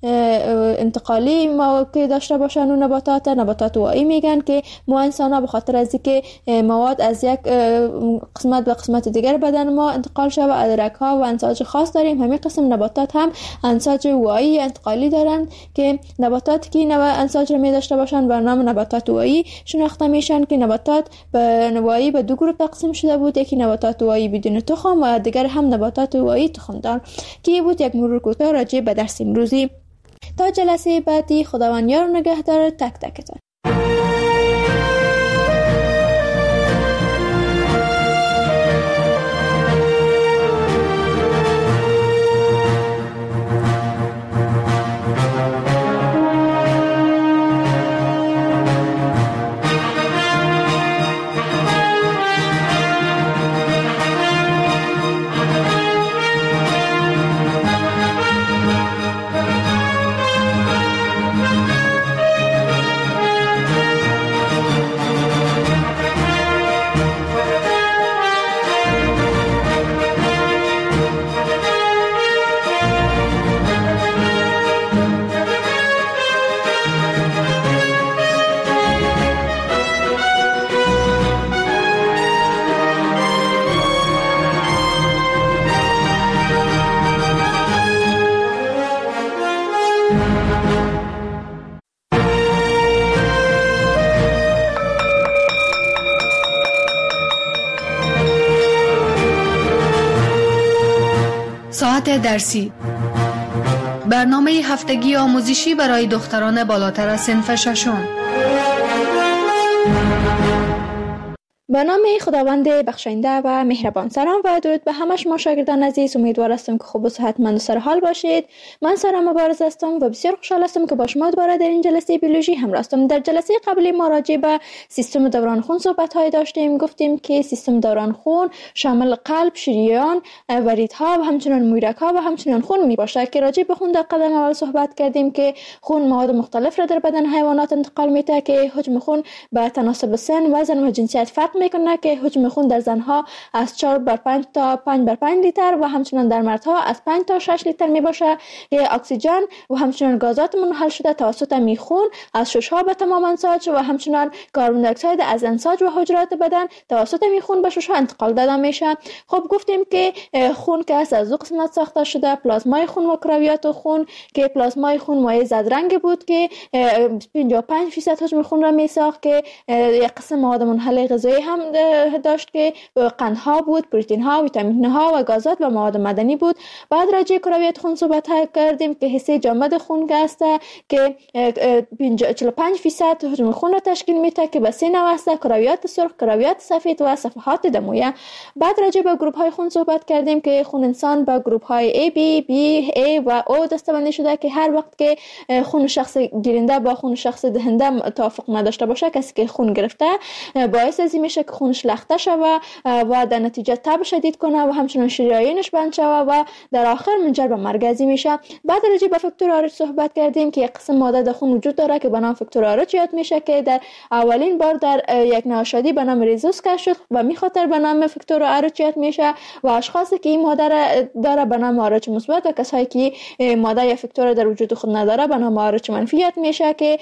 انتقالی ما که داشته باشن و نباتات وایی میگن که ما انسان‌ها به خاطر از اینکه مواد از یک قسمت به قسمت دیگر بدن ما انتقال شده و ادرک‌ها و انساج خاص داریم. همین قسم نباتات هم انساج وایی انتقالی دارن که نباتاتی که انساج را می داشته باشن به نام نباتات وایی شناخته میشن که نباتات به وایی به دو گروه تقسیم شده بود: یکی نباتات وایی بدون تخم و دیگر هم نباتات وایی تخمدار که بود یک مرور کوتاه راجع به درس امروزی. تا جلسه بعدی خداوند یار و نگهدار تک تکتان. موضوعات درسی. برنامه هفتگی آموزشی برای دختران بالاتر از صنف ششم. به نام خداوند بخشنده و مهربان. سلام و درود به همه شما شاگردان عزیز. امیدوار هستم که خوب و صحتمند و سرحال باشید. من سارا مبارز هستم و بسیار خوشحال هستم که با شما دوباره در این جلسه بیولوژی همراه هستم. در جلسه قبلی ما راجع به سیستم دوران خون صحبت‌های داشتیم. گفتیم که سیستم دوران خون شامل قلب، شریان، وریدها و همچنین مویرک‌ها و همچنین خون میباشد که راجع به خون در قدم اول صحبت کردیم که خون مواد مختلف را در بدن حیوانات انتقال میده که حجم خون به تناسب سن، وزن و جنسیت فرق میکنه که حجم خون در زنها از 4/5 تا 5/5 لیتر و همچنین در مردها از 5 تا 6 لیتر می باشه. اکسیژن و همچنین گازات منحل شده توسط میخون از ششها به تمام انساج و همچنین کربن دی اکساید از انساج و حجرات بدن توسط میخون به ششها انتقال داده میشه. خب گفتیم که خون که از دو قسمت ساخته شده: پلازمای خون و کرویات خون، که پلازمای خون مایع زرد رنگ بود که 55% حجم خون را می ساخت، که یک قسم مواد منحل غذایی هم داشت که قندها بود، پروتئین ها، ویتامین ها و گازات و مواد معدنی بود. بعد راجع کرویات خون صحبت کردیم که حصه جامد خون است که 45% حجم خون را تشکیل میده که به سه نوع است: کرویات سرخ، کرویات سفید و صفحات دمویه. بعد راجع به گروپ های خون صحبت کردیم که خون انسان به گروپ های AB، B، A و O دسته‌بندی شده که هر وقت که خون شخص گیرنده با خون شخص دهنده توافق نداشته باشه، کسی که خون گرفته باعث از این میشه که خونش لخته شوه و در نتیجه تب شدید کنه و همچنین شریانش بند شوه و در آخر منجر به مرگ میشه. بعد راجع به فاکتور RH صحبت کردیم که یک قسم ماده در خون وجود داره که به نام فاکتور RH یاد میشه که در اولین بار در یک نوشادی به نام ریزوس کشف شد و میخاطر به نام فاکتور RH یاد میشه و اشخاصی که این ماده داره به نام RH مثبت و کسایی که ماده یا فاکتور در وجود خود نداره به نام RH منفی یاد میشه که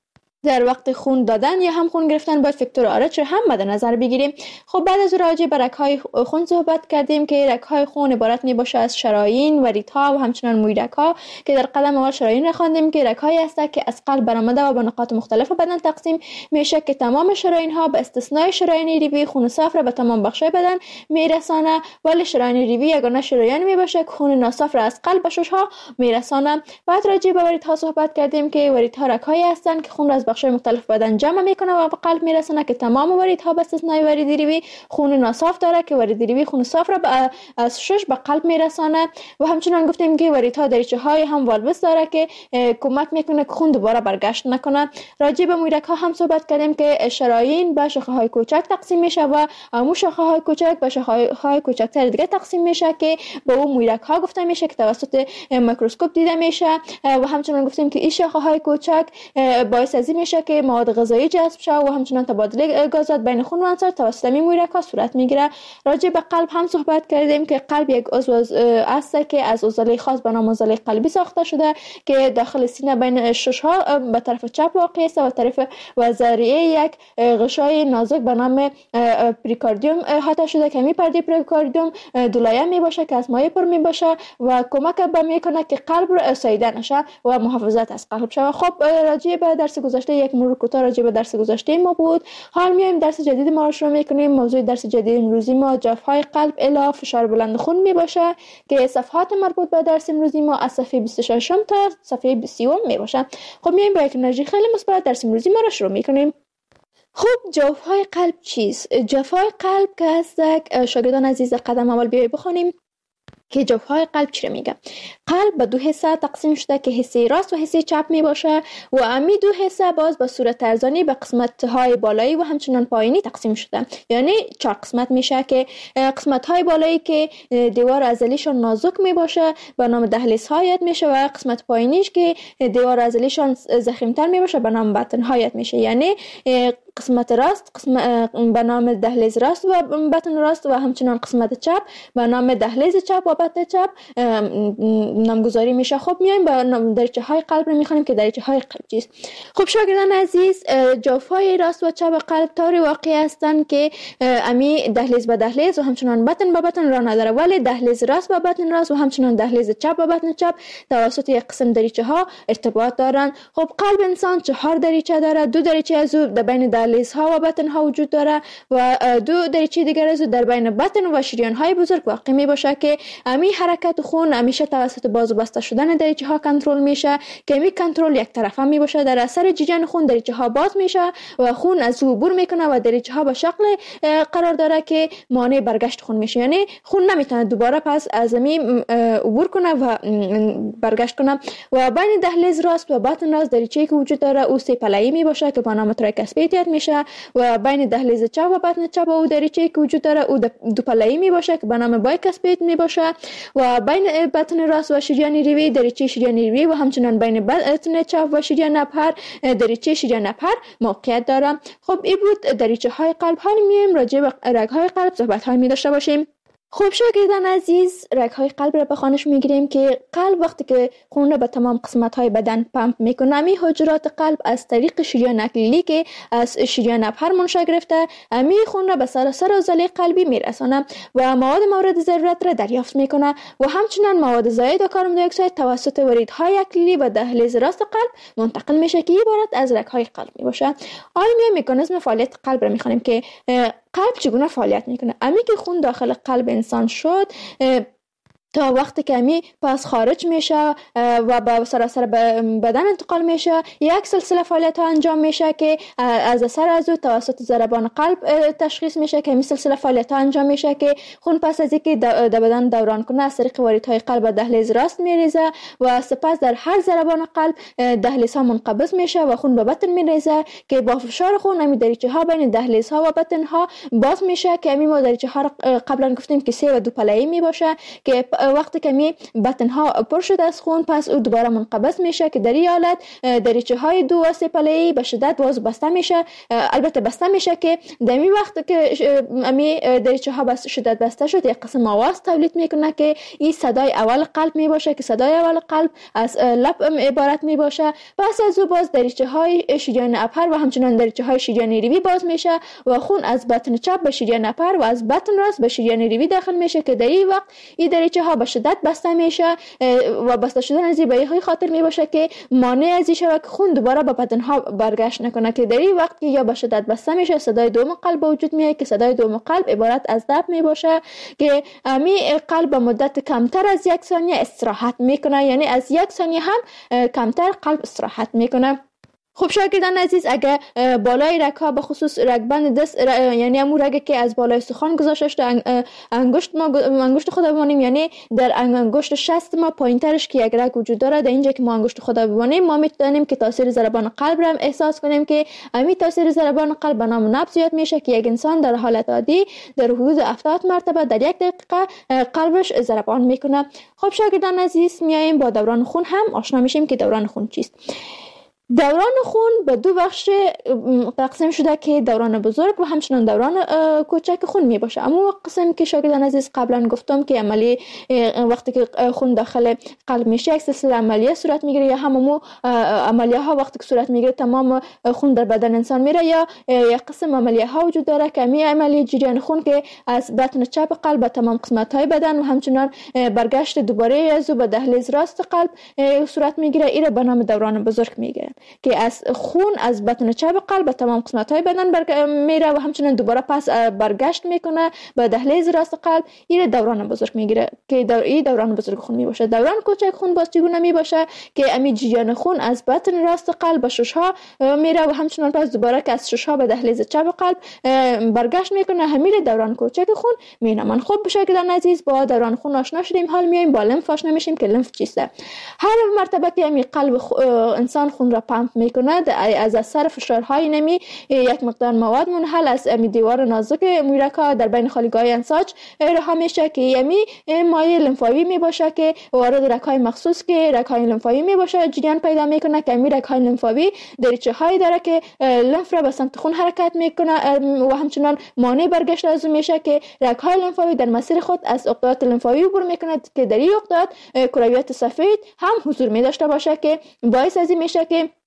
در وقت خون دادن یا هم خون گرفتن باید فاکتور RH هم مد نظر بگیریم. خب بعد از راجع به رگ‌های خون صحبت کردیم که رگ‌های خون عبارت میباشه از شرايين، وریدها و همچنین مویرک‌ها که در قدم اول شرايين را خواندیم که رگ‌هایی هست که از قلب برآمده و به نقاط مختلف بدن تقسیم میشه که تمام شرايين‌ها به استثنای شرايين ریوی خون صاف را به تمام بخش‌های بدن میرسانه، ولی شرايين ریوی یگانه شریان میباشه که خون ناصاف را از قلب به شش‌ها میرسانه. بعد راجع به وریدها صحبت کردیم که وریدها رگ‌هایی هستند که خون را از بخش‌های مختلف بدن جمع میکنه و به قلب میرسونه که تمام وریدها به استثنای ورید ریوی خون ناصاف داره که ورید ریوی خون صاف را از شش به قلب میرسانه. و همچنین گفتیم که وریدها دریچه‌های هم والوس داره که کمک میکنه که خون دوباره برگشت نکنه. راجع به مویرک‌ها هم صحبت کردیم که شرايين به شاخه‌های کوچک تقسیم میشه و همون شاخه‌های کوچک به شاخه‌های کوچکتر دیگه تقسیم میشه که به اون مویرک‌ها گفته میشه که توسط میکروسکوپ دیده میشه. و همچنین گفتیم که این شاخه‌های کوچک باعث از میشه که مواد غذایی جذب شه و همچنین تبادل گازات بین خون و انساج توسط مویرک‌ها صورت میگیره. راجع به قلب هم صحبت کردیم که قلب یک عضو است که از عضله خاص به نام عضله قلبی ساخته شده که داخل سینه بین شش‌ها به طرف چپ واقع است و طرف و ذریعه یک غشای نازک به نام پریکاردیوم احاطه شده که می پرده پریکاردیوم دولایه می باشه که از مایع پر می باشه و کمک به میکنه که قلب را ساییده نشه و محافظت از قلب شه. خب راجع به درس گذشته یک مرور کوتاه راجع به درس گذشته ما بود. حال میایم درس جدید ما رو شروع میکنیم. موضوع درس جدید امروزی ما جفای قلب الی فشار بلند خون می باشه که صفحات مربوط به درس امروزی ما از صفحه 26 تا صفحه 30 می باشه. خب میایم با یک انرژی خیلی مثبت درس امروزی ما رو شروع میکنیم. خب جوفای قلب چیست؟ جوفای قلب که هست شاگردان عزیز قدم اول بیایید بخونیم که جوفهای قلب چی میگه. قلب به دو حصه تقسیم شده که حصه راست و حصه چپ می باشه و امی دو حصه باز به صورت ترزانی به قسمت های بالایی و همچنان پایینی تقسیم شده، یعنی 4 قسمت میشه که قسمت های بالایی که دیوار عضلیشون نازک می باشه به نام دهلیز ها یاد میشه و قسمت پایینیش که دیوار عضلیشون ضخیم‌تر می باشه به نام بطن ها یاد میشه. یعنی قسمت راست به نام دهلیز راست و بطن راست و همچنان قسمت چپ به نام دهلیز چپ و بطن چپ نامگذاری میشه. خب میایم با دریچه های قلب رو میخونیم که دریچه های قلب چیست. خب شاگردان عزیز جوفای راست و چپ قلب طوری واقع هستند که امی دهلیز به دهلیز و همچنان بطن به بطن راه نداره، ولی دهلیز راست به بطن راست و همچنان دهلیز چپ به بطن چپ توسط یک قسم دریچه ها ارتباط دارن. خب قلب انسان 4 دریچه داره. 2 دریچه از او در بین دهلیزها و بطنها وجود داره و دو دریچه دیگر عضو در بین بطن و شریان‌های بزرگ واقع می باشه که امی حرکت خون همیشه توسط باز و بسته شدن دریچه ها کنترل میشه که امی کنترل یک طرفه می باشه. در اثر جریان خون دریچه ها باز میشه و خون از او عبور میکنه و دریچه ها به شکل قرار داره که مانع برگشت خون میشه، یعنی خون نمیتونه دوباره پس از امی عبور کنه و برگشت کنه. و بین دهلیز راست و بطن راست دریچه‌ای که وجود داره او سه پله‌ای می باشه که با نام تریکاسپیدیت میشه و بین دهلیز چپ و بطن چپ او دریچه‌ای که وجود داره او دو پله‌ای می باشه که به نام بایکاسپید می باشه و بین بطن راست و شریان ریوی دریچه شریان ریوی و همچنان بین بطن چپ و شریان نپر دریچه شریان نپر موقعیت داره. خب این بود دریچه های قلب. حالا میایم راجع به رگ های قلب صحبت های می داشته باشیم. خب شاگردان عزیز، رگ‌های قلب را به خوانش میگیریم که قلب وقتی که خون را به تمام قسمت‌های بدن پمپ میکنه، امی حجرات قلب از طریق شریان اکلیلی که از شریان نپر منشأ گرفته امی خون را به سراسر عضله قلبی میرسانه و مواد مورد ضرورت را دریافت میکنه و همچنین مواد زائد و کاربن دی اکساید توسط وریدهای اکلیلی و دهلیز راست قلب منتقل میشه که عبارت از رگ‌های قلب میباشه. حالا مکانیزم فعالیت قلب را میخوانیم که قلب چگونه فعالیت میکنه. امی که خون داخل قلب انسان شد تا وقتی که امی پس خارج میشه و به سراسر بدن انتقال میشه، یک سلسله فعالیت ها انجام میشه که از اثر از او توسط ضربان قلب تشخیص میشه که این سلسله فعالیت ها انجام میشه که خون پس از اینکه در بدن دوران کنه از طریق واریدهای قلب به دهلیز راست میریزه و سپس در هر ضربان قلب دهلیز ها منقبض میشه و خون به بطن میریزه که با فشار خون امی دریچه ها بین دهلیز ها و بطن ها باز میشه که امی ما دریچه ها قبلا گفتیم که 3 و 2 پله‌ای میباشه که وقتی که می بطن ها پر شده از خون پس او دوباره منقبض میشه که در این حالت دریچه های 2 و 3 پله‌ای به شدت باز بسته میشه. البته بسته میشه که در این وقت که امی دریچه ها به شدت بسته شد یک قسم آواز تولید میکنه که این صدای اول قلب میباشه که صدای اول قلب از لب عبارت میباشه. پس از او باز دریچه های شریان اپر و همچنان دریچه های شریان ریوی باز میشه و خون از بطن چپ به شریان اپر و از بطن راست به شریان ریوی داخل میشه که در این وقت این دریچه ها به شدت بسته میشه و بسته شدن از این به این خاطر میباشه که مانع از این شود که خون دوباره به بدن ها برگشت نکنه که در این وقت که یا به شدت بسته میشه صدای دوم قلب وجود میاد که صدای دوم قلب عبارت از دب میباشه که امی قلب به مدت کمتر از 1 ثانیه استراحت میکنه، یعنی از 1 ثانیه هم کمتر قلب استراحت میکنه. خب شاگردان عزیز، اگر بالای رگ ها به خصوص رگبند دست یعنی همون رگی که از بالای استخوان گذاشته شده انگشت خود ببینیم، یعنی در انگشت شست ما پایین ترش که یک رگ وجود داره، در اینجا که ما انگشت خود ببینیم ما میتونیم که تاثیر ضربان قلب را احساس کنیم که همین تاثیر ضربان قلب به نام نبض یاد میشه که یک انسان در حالت عادی در حدود 70 مرتبه در 1 دقیقه قلبش ضربان میکنه. خب شاگردان عزیز، میایم با دوران خون هم آشنا میشیم که دوران خون چیست. دوران خون به 2 بخش تقسیم شده که دوران بزرگ و همچنان دوران کوچک خون می باشه. اما قسم که شاگردان عزیز قبلا گفتم که عملی وقتی که خون داخل قلب میشه یک سلسله عملیه صورت میگیره یا هممو عملیه ها وقتی که صورت میگیره تمام خون در بدن انسان میره، یا یک قسم عملیه ها وجود داره که می عملیه جریان خون که از بطن چپ قلب به تمام قسمت های بدن و همچنان برگشت دوباره از به دهلیز راست قلب صورت میگیره. این به نام دوران بزرگ میگیره که از خون از بطن چپ قلب به تمام قسمت‌های بدن میره و همچنین دوباره پس برگشت میکنه به دهلیز راست قلب. این دوران بزرگ میگیره که دوران بزرگ خون میباشه. دوران کوچک خون باز چگونه میباشه که امی جریان خون از بطن راست قلب به ششها میره و همچنین پس دوباره که از ششها به دهلیز چپ قلب برگشت میکنه. همین دوران کوچک خون مینامن. خب شاگردان عزیز، با دوران خون آشنا شدیم، حال میایم با لمف آشنا میشیم که لمف چیسته. هر مرتبه که امی قلب انسان خون را پمپ میکنه از اثر فشارهای نمی یک مقدار مواد منحل از دیوار نازک مویرکا در بین خالیگاه انساج رها میشه که یمی مایع لمفاوی میباشه که وارد رگ‌های مخصوص که رگ‌های لمفاوی میباشه جریان پیدا میکنه که امی رگ‌های لمفاوی دریچه هایی داره که لمف را به سمت خون حرکت میکنه و همچنان مانع برگشت از اون میشه که رگ‌های لمفاوی در مسیر خود از عقدات لمفاوی عبور میکنه که در این عقدات کرویات سفید هم حضور می داشته باشه که باعث از این میشه که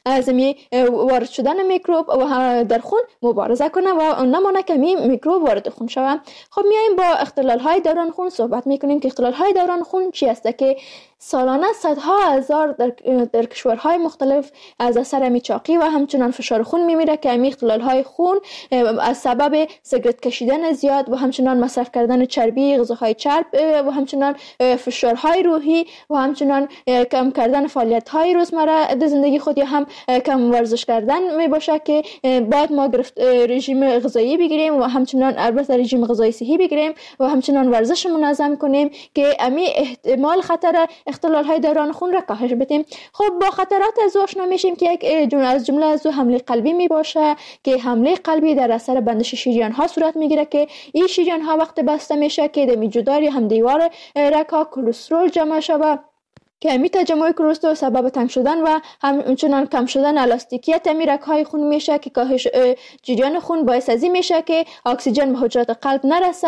از وارد شدن میکروب و در خون مبارزه کنه و نمانه که میکروب وارد خون شود. خب میایم با اختلال های دوران خون صحبت میکنیم که اختلال های دوران خون چی است که سالانه صدها هزار در کشورهای مختلف از اثر میچاقی و همچنان فشار خون میمیره که امی اختلال های خون از سبب سیگرت کشیدن زیاد و همچنان مصرف کردن چربی، غذاهای چرب و همچنان فشارهای روحی و همچنان کم کردن فعالیت های روزمره در زندگی خود یا هم کم ورزش کردن می باشه که باید ما رژیم غذایی بگیریم و همچنان البته رژیم غذایی صحی بگیریم و همچنان ورزش منظم کنیم که امی احتمال خطر اختلال های دوران خون را کاهش بدیم. خب با خطرات از آشنا میشیم که یک از جمله از حمله قلبی می باشه که حمله قلبی در اثر بندش شریان ها صورت میگیره که این شریان ها وقت بسته میشه که در جدار یا هم دیوار رگ ها کلسترول جمع شود که امی تجمع کلسترول سبب تنگ شدن و همچنان کم شدن الاستیکیت امی رگ های خون میشه که کاهش جریان خون باعث ازی میشه که اکسیژن به حجرات قلب نرسه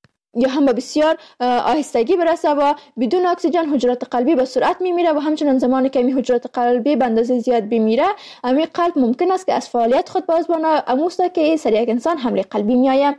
یا هم با بسیار آهستگی برسه و بدون اکسیژن حجرات قلبی به سرعت میمیره و همچنان زمانی که امی حجرات قلبی به اندازه زیاد بمیره امی قلب ممکن است که از فعالیت خود بازبانه اموسته که سر یک انسان حمله قلبی میآید.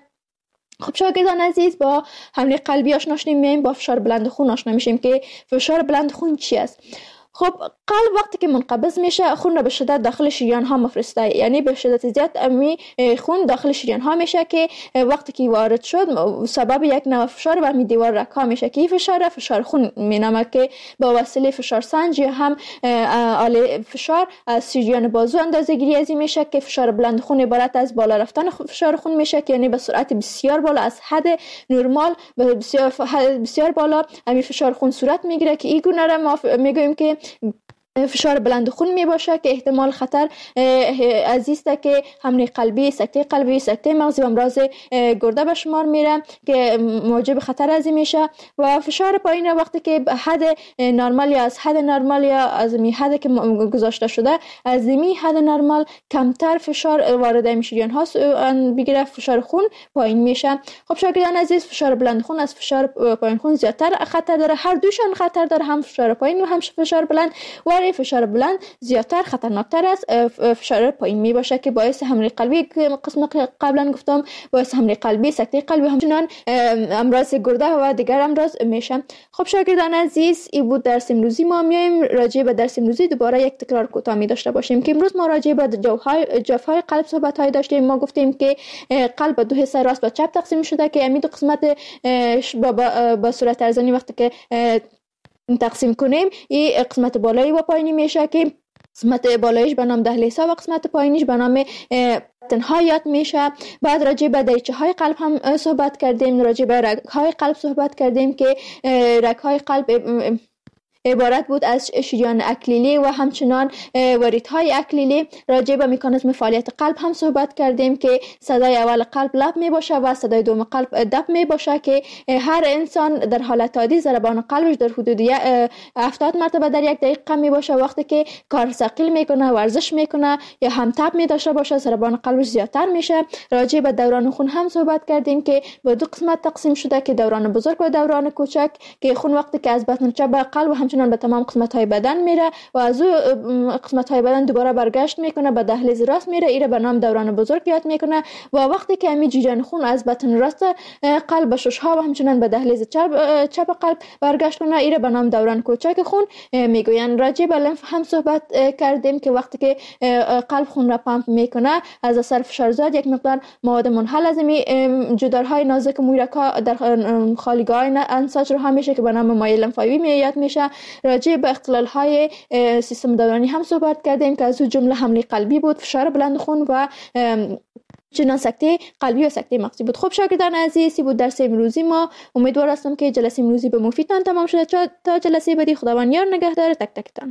خب شاگردان عزیز با حمله قلبی آشنا شدیم، میایم با فشار بلند خون آشنا میشیم که فشار بلند خون چی است. خب قلب وقتی که منقبض میشه خون را به شدت داخل شریان ها مفرسته، یعنی به شدت زیاد امی خون داخل شریان ها میشه که وقتی که وارد شد سبب یک نوع فشار بر دیوار رگ ها میشه که این فشار خون مینامه که با وسیله فشار سنج یا هم آله فشار از شریان بازو اندازه گیری ازی میشه که فشار بلند خون عبارت از بالا رفتن فشار خون میشه که یعنی به سرعت بسیار بالا از حد نرمال به بسیار بالا امی فشار خون صورت میگیره که این گونه را ما میگوییم که فشار بلند خون می باشه که احتمال خطر عزیزه که حمله قلبی، سکته قلبی، سکته مغزی و امراض گرده به شمار میره که موجب خطر ازی میشه. و فشار پایین وقتی که حد نرمال یا از حد نرمال یا از می حد که گذاشته شده از می حد نرمال کمتر فشار وارد شریان ها بگیره فشار خون پایین میشه. خب شاگردان عزیز فشار بلند خون از فشار پایین خون زیادتر خطر داره، هر دوشان خطر داره، هم فشار پایین و هم فشار بلند و فشار بلند زیادتر خطرناکتر است فشار پایین می باشه که باعث حمله قلبی که قسم قبلا گفتم باعث حمله قلبی، سکته قلبی همچنان امراض گرده و دیگر امراض میشه. خب شاگردان عزیز این بود درس امروزی ما. میایم راجع به درس امروزی دوباره یک تکرار کوتاه می داشته باشیم که امروز ما راجع به جوفهای قلب صحبت های داشتیم. ما گفتیم که قلب به دو حصه راست و چپ تقسیم شده که همین دو قسمت با صورت ارزانی وقتی که تقسیم کنیم این قسمت بالایی و پایینی میشه که قسمت بالاییش به نام دهلیز و قسمت پایینیش به نام تنهایت میشه. بعد راجع به دریچه های قلب هم صحبت کردیم، راجع به رگ های قلب صحبت کردیم که رگ های قلب عبارت بود از شریان اکلیلی و همچنان وریدهای اکلیلی. راجع به مکانیزم فعالیت قلب هم صحبت کردیم که صدای اول قلب لب می باشه و صدای دوم قلب دب می باشه که هر انسان در حالت عادی ضربان قلبش در حدود 70 مرتبه در یک دقیقه می باشه. وقتی که کار ثقیل میکنه، ورزش میکنه یا هم تب می داشته باشه ضربان قلبش زیادتر میشه. راجع به دوران خون هم صحبت کردیم که به دو قسمت تقسیم شده که دوران بزرگ و دوران کوچک که خون وقتی که از بطن چپ قلب و همچنان به تمام قسمت های بدن میره و از او قسمت های بدن دوباره برگشت میکنه به دهلیز راست میره، ایره به نام دوران بزرگ یاد میکنه. و وقتی که امی جریان خون از بطن راست قلب به شش ها و همچنان به دهلیز چپ قلب برگشت کنه، ایره به نام دوران کوچک خون میگوین. راجع به لنف هم صحبت کردیم که وقتی که قلب خون را پمپ میکنه از اثر فشار زیاد یک مقدار مواد منحل از امی جدارهای نازک مویرکا در خالیگاه انساج رو هم میشه که به نام مایع لنفاوی میاد میشه. راجع به اختلال های سیستم دورانی هم صحبت کردیم که از جمله حمله قلبی بود، فشار بلند خون و چنان سکته قلبی و سکته مغزی بود. خب شاگردان عزیز بود درس امروزی ما. امیدوار هستم که جلسه امروزی به مفیدتان تمام شده. تا جلسه بعدی خداوند یار نگهدار تک تکتان.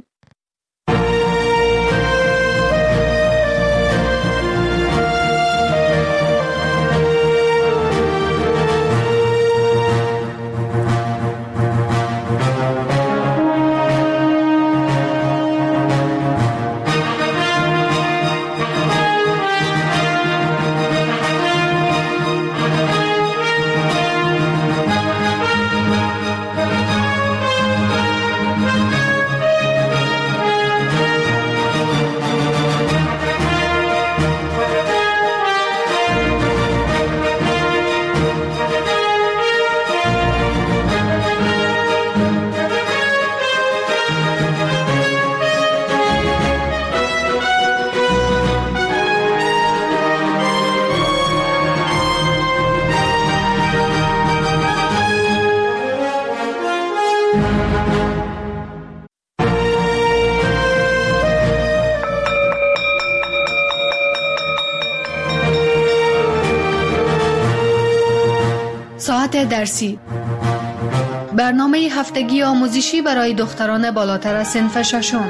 ساعت درسی. برنامه هفتگی آموزشی برای دختران بالاتر از صنف ششم.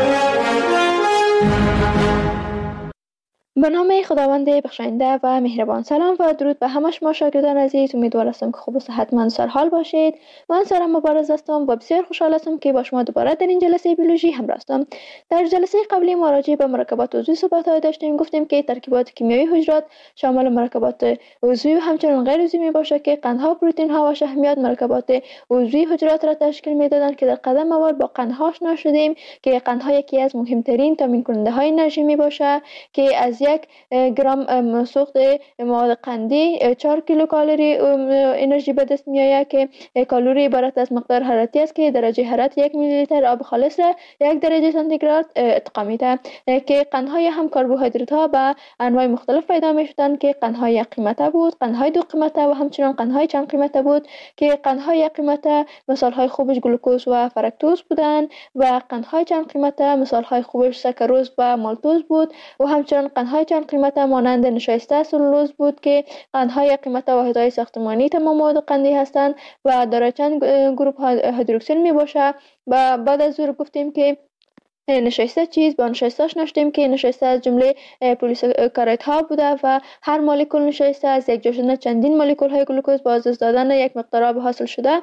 به نام خداوند بخشاینده و مهربان. سلام و درود به همه شما شاگردان عزیز. امیدوار هستم که خوب و صحتمند سرحال باشید. من سارا مبارز هستم و بسیار خوشحال هستم که با شما دوباره در این جلسه بیولوژی همراه هستم. در جلسه قبلی ما راجع به مرکبات عضوی صحبت داشتیم. گفتیم که ترکیبات کیمیایی حجرات شامل مرکبات عضوی و همچنین غیر عضوی می باشه که قندها، پروتئین ها و شحمیات مرکبات عضوی حجرات را تشکیل میدادند که در قدم اول با قندها آشنا شدیم که قندها یکی از مهمترین تامین کننده های انرژی می باشه که از 1 گرم سوخت مواد قندی 4 کیلوکالری انرژی به دست می آید که کالری عبارت از مقدار حرارتی است که درجه حرارت 1 میلی لیتر آب خالص را 1 درجه سانتیگراد ارتقا میده که قندهای هم کربوهیدرات ها به انواع مختلف پیدا می شدند که قندهای 1 قیمته بود، قندهای 2 قیمته و همچنین قندهای چند قیمته بود که قندهای 1 قیمته مثال های خوبش گلوکوز و فرکتوز بودند و قندهای چند قیمته مثال های خوبش سکروز و مالتوز بود و همچنین قندهای چند قیمته مانند نشایسته سلولوز بود که قندهای قیمته واحدهای ساختمانی تمام مواد قندی هستند و دارای چند گروپ هیدروکسیل می باشه. و بعد از ظهر گفتیم که نشایسته چیز با نشایسته‌اش نشدیم که نشایسته از جمله پلیساکارید ها بوده و هر مولکول نشایسته از یک جا شدن چندین مولکول های گلوکوز با از دادن یک مقدار آب حاصل شده.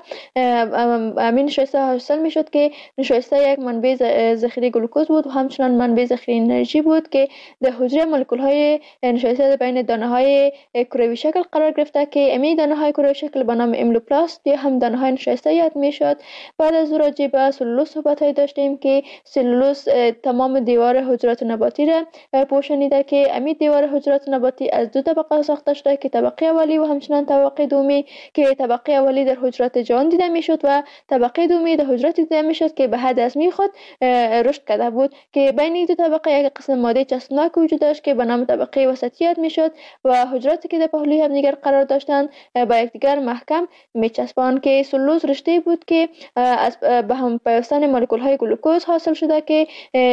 همین نشایسته حاصل می شد که نشایسته یک منبع ذخیره گلوکوز بود و همچنان منبع ذخیره انرژی بود که در حجره مولکول های نشایسته بین دانه های کروی شکل قرار گرفته که امی دانه های کروی شکل به نام املوپلاست یا هم دانه های نشایسته یاد می شد. بعد از راجع به سلولوز صحبت داشتیم که سلولوز تمام دیوار حجرات نباتی را پوشانیده که امی دیوار حجرات نباتی از 2 طبقه ساخته شده که طبقه اولی و همچنان طبقه دومی که طبقه اولی در حجرات جوان دیده میشد و طبقه دومی در حجرات دیده میشد که به حد از خود رشد کرده بود که بین این 2 طبقه یک قسم ماده چسبناک وجود داشت که به نام طبقه وسطی یاد میشد و حجراتی که در پهلوی همدیگر قرار داشتند با یکدیگر محکم میچسباند که سلولوز رشته بود که از به هم پیوستن مولکول های گلوکوز حاصل شده که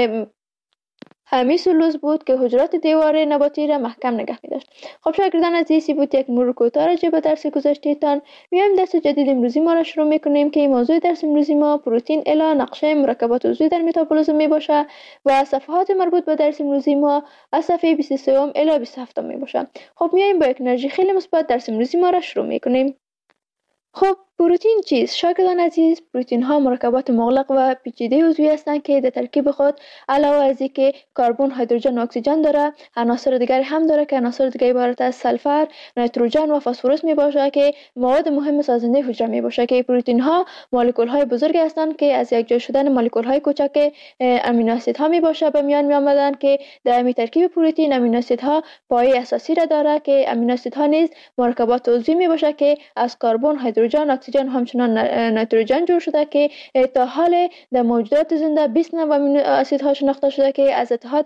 همین سلولوز بود که حجرات دیوار نباتی را محکم نگه می داشت. خب شاگردان عزیزی بود یک مرور کوتاه راجع به درس گذشته‌تان. میایم درس جدید امروزی ما را شروع میکنیم که موضوع درس امروزی ما پروتئین الی نقشه مرکبات عضوی در متابولیسم می باشه و صفحات مربوط به درس امروزی ما از صفحه 23 الی 27 می باشه. خب میایم با یک انرژی خیلی مثبت درس امروزی ما را شروع میکنیم. خب پروتئین چیست؟ شاگردان عزیز، پروتئین ها مرکبات مغلق و پیچیده عضوی هستند که در ترکیب خود علاوه از اینکه کربن، هیدروژن و اکسیژن داره، عناصر دیگری هم داره که عناصر دیگه عبارت از سلفر، نیتروژن و فسفرس می باشه که مواد مهم سازنده حجره می باشه که پروتئین ها مولکول های بزرگی هستند که از یک جا شدن مولکول های کوچک امینو اسیدها می باشه به میان می آمدن که در می ترکیب پروتئین امینو اسیدها پایه اساسی را داره که امینو اسیدها نیز مرکبات عضوی می باشه که از کربن، هیدروژن، اکسیژن و همچنان نیتروژن جور شده که تا حال در موجودات زنده 20 نوع امینو اسیدها شناخته شده که از اتحاد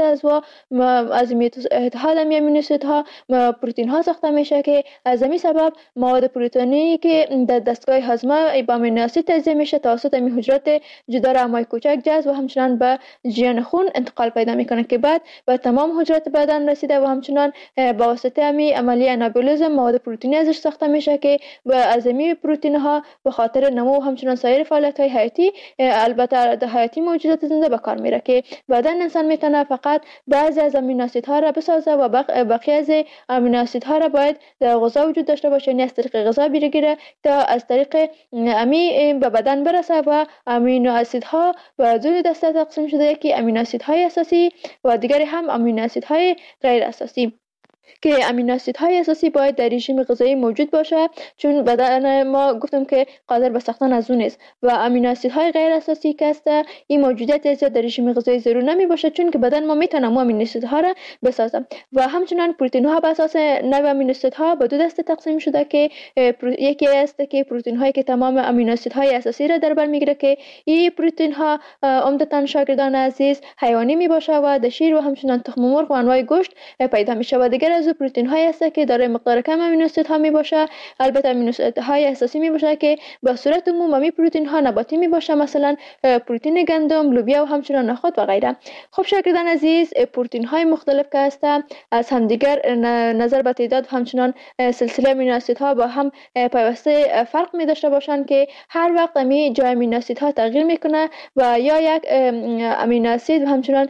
اتحاد امینو اسیدها پروتئین ها ساخته میشه که از همین سبب مواد پروتئینی که در دستگاه هاضمه با امینو اسید تجزیه میشه توسط این حجرات جدارامای کوچک جذب و همچنان به جریان خون انتقال پیدا میکنه که بعد به تمام حجرات بدن رسیده و همچنان با واسطه همین عملیه انابولیزم مواد پروتئینی ازش ساخته میشه که از همین پروتئین ها به خاطر نمو و همچنان سایر فعالیت های حیاتی البته در حیاتی موجودات زنده به کار میره که بدن انسان میتونه فقط بعضی از امینو اسیدها را بسازه و بقیه از امینو اسیدها را باید در غذا وجود داشته باشه، یعنی از طریق غذا بگیره تا از طریق امی به بدن برسه و امینو اسیدها به دو دسته تقسیم شده، یکی امینو اسیدهای اساسی و دیگری هم امینو اسیدهای غیر اساسی که امینو اسیدهای اساسی باید در رژیم غذایی موجود باشه چون بدن ما گفتم که قادر به ساختن از اون نیست و امینو اسیدهای غیر اساسی که است این موجودیت زیاد در رژیم غذایی ضرور نمی باشه چون که بدن ما میتونه مو امینو اسیدها را بسازه و همچنان پروتئین ها بر اساس نوع امینو اسیدها به 2 دسته تقسیم شده که یکی است که پروتئین هایی که تمام امینو اسیدهای اساسی را در بر میگیره که این پروتئین ها عمدتاً شاگردان عزیز حیوانی می باشه و در شیر و همچنان تخم مرغ و انواع گوشت پیدا میشه و دیگر از او پروتئین های هست که دارای مقدار کم امینو اسید ها می باشه. البته امینو اسید های اساسی می باشه که به صورت عمومی پروتئین ها نباتی می باشه، مثلا پروتئین گندم، لوبیا و همچنین نخود و غیره. خب شاگردان عزیز، پروتئین های مختلف که هست از همدیگر نظر به تعداد و همچنان سلسله امینو اسید ها با هم پیوسته فرق می داشته باشند که هر وقت امی جای امینو اسید ها تغییر میکنه و یا یک امینو اسید و همچنان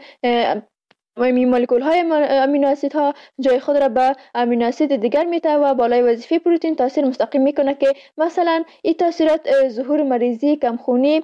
مولکول های امینو اسید ها جای خود را به امینو اسید دیگر میده و بالای وظیفه پروتئین تاثیر مستقیم میکنه که مثلا این تاثیرات ظهور مریضی، کمخونی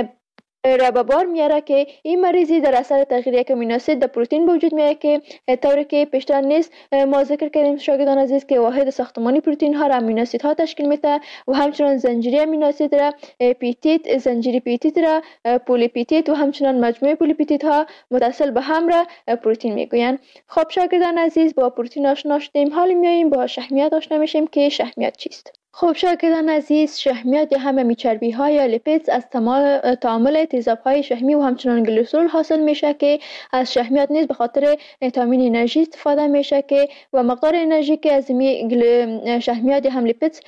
را به بار میاره که این مریضی در اثر تغییر یک امینو اسید در پروتئین به وجود میاد که طوری که پیشتر نیز ما ذکر کردیم شاگردان عزیز که واحد ساختمانی پروتئین ها را امینو اسید ها تشکیل میده و همچنان زنجیره امینو اسید را پیپتید، زنجیره پیپتید را پولیپپتید و همچنان مجموعه پولیپپتید ها متصل به هم را پروتئین میگویند. خب شاگردان عزیز، با پروتئین آشنا شدیم، حالا میایم با شحمیات آشنا میشیم که شحمیات چیست. خب شاگردان عزیز، شحمیات یا همه چربی ها یا لیپیدز از تعامل تیزاب های شحمی و همچنان گلیسرول حاصل میشه که از شحمیات نیز به خاطر تامین انرژی استفاده میشه که و مقدار انرژی که از شحمیات یا هم لیپیدز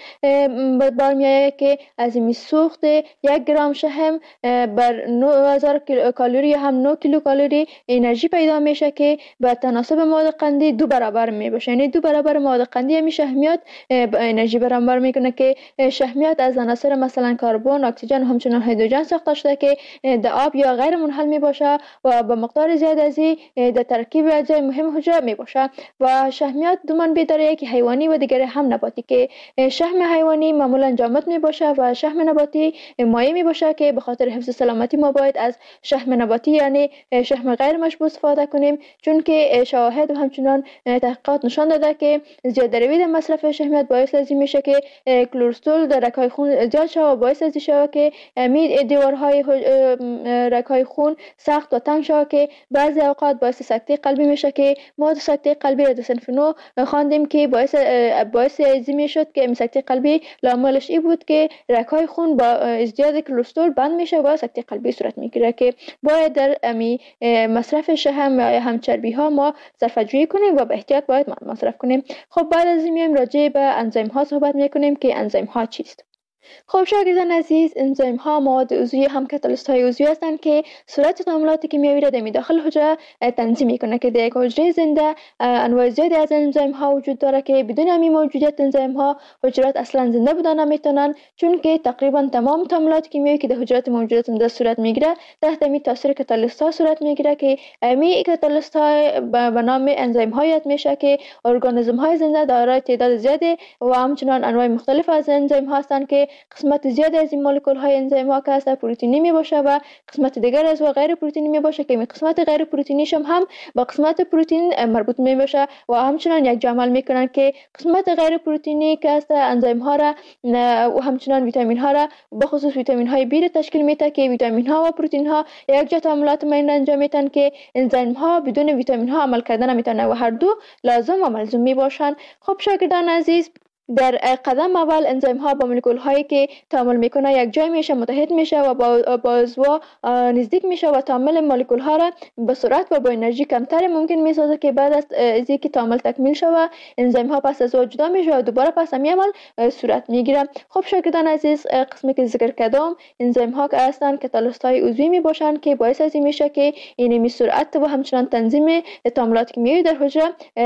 برمیآید که از سوخت 1 گرم شحم بر 9000 کالری یا هم 9 کیلوکالری انرژی پیدا میشه که به تناسب مواد قندی 2 برابر میشه. یعنی 2 برابر مواد قندی همین شحمیات انرژی برابر میکنه که شحمیات از عناصر مثلا کربن، اکسیژن و همچنین هیدروژن ساخته شده که در آب یا غیر منحل می باشه و با مقدار زیاد از این در ترکیب اجزای مهم حجره می باشه. و شحمیات دو منبع داره، یکی حیوانی و دیگری هم نباتی که شحم حیوانی معمولا جامد می باشه و شحم نباتی مایع می باشه که به خاطر حفظ سلامتی ما باید از شحم نباتی یعنی شحم غیر مشبوع استفاده کنیم، چون که شواهد و همچنین تحقیقات نشان داده که زیاده روی در مصرف شحمیات باعث لازم میشه که کلورستول در رگ‌های خون زیاد شود و باعث از شود که دیوارهای رگ‌های خون سخت و تنگ شود که بعضی اوقات باعث سکته قلبی میشه که ما سکته قلبی را در صنف 9 خواندیم که باعث ازمی شد که سکته قلبی لاملش این بود که رگ‌های خون با ازدیاد کلورستول بند میشه و سکته قلبی صورت میگیره که باید در مصرف شحم یا هم چربی ها ما صرفه‌جویی کنیم و به احتیاط باید مصرف کنیم. خب بعد از این میایم راجع به انزیم ها صحبت میکنیم که انزیم ها چیست. خب شاگردان عزیز، انزیم ها مواد عضوی هم کاتالیست های عضوی هستند که صورت تعاملات کیمیایی را در داخل حجره تنظیم میکنه که در یک حجره زنده انواع زیادی از انزیم ها وجود داره که بدون همین موجودیت انزیم ها حجرات اصلا زنده بودن نمیتونن، چون که تقریبا تمام تعاملات کیمیایی که در حجرات موجودات زنده صورت میگیره تحت می تاثیر کاتالیست ها صورت میگیره که می کاتالیست ها به نام انزیم ها یاد میشه که ارگانیسم های زنده دارای تعداد زیادی و همچنین انواع مختلف از انزیم ها هستند که قسمت زیاد از این مولکول های انزیم ها که هست پروتئینی می باشه و قسمت دیگر از و غیر پروتئینی می باشه که قسمت غیر پروتئینیش هم با قسمت پروتئین مربوط می باشه و همچنین یک جمع میکنن که قسمت غیر پروتئینی که هست انزیم ها را و همچنین ویتامین ها را به خصوص ویتامین های بی را تشکیل میده که ویتامین ها و پروتئین ها یک جا تعاملات ما انجام میدن که انزیم ها بدون ویتامین ها عمل کردن نمیتونه و هر دو لازم و ملزوم می باشن. خب شاگردان عزیز، در قدم اول انزیم ها با مولکول هایی که تعامل میکنه یک جای میشه، متحد میشه و با عضو نزدیک میشه و تعامل مولکول ها را به سرعت و با انرژی کمتر ممکن میسازه که بعد از اینکه تعامل تکمیل شود انزیم ها پس از جدا میشه و دوباره پس همین عمل صورت میگیره. خب شاگردان عزیز، قسمی که ذکر کردم انزیم ها که هستند کاتالیست های عضوی می باشند که باعث از این میشه که این سرعت و همچنین تنظیم تعاملات کیمیایی در حجره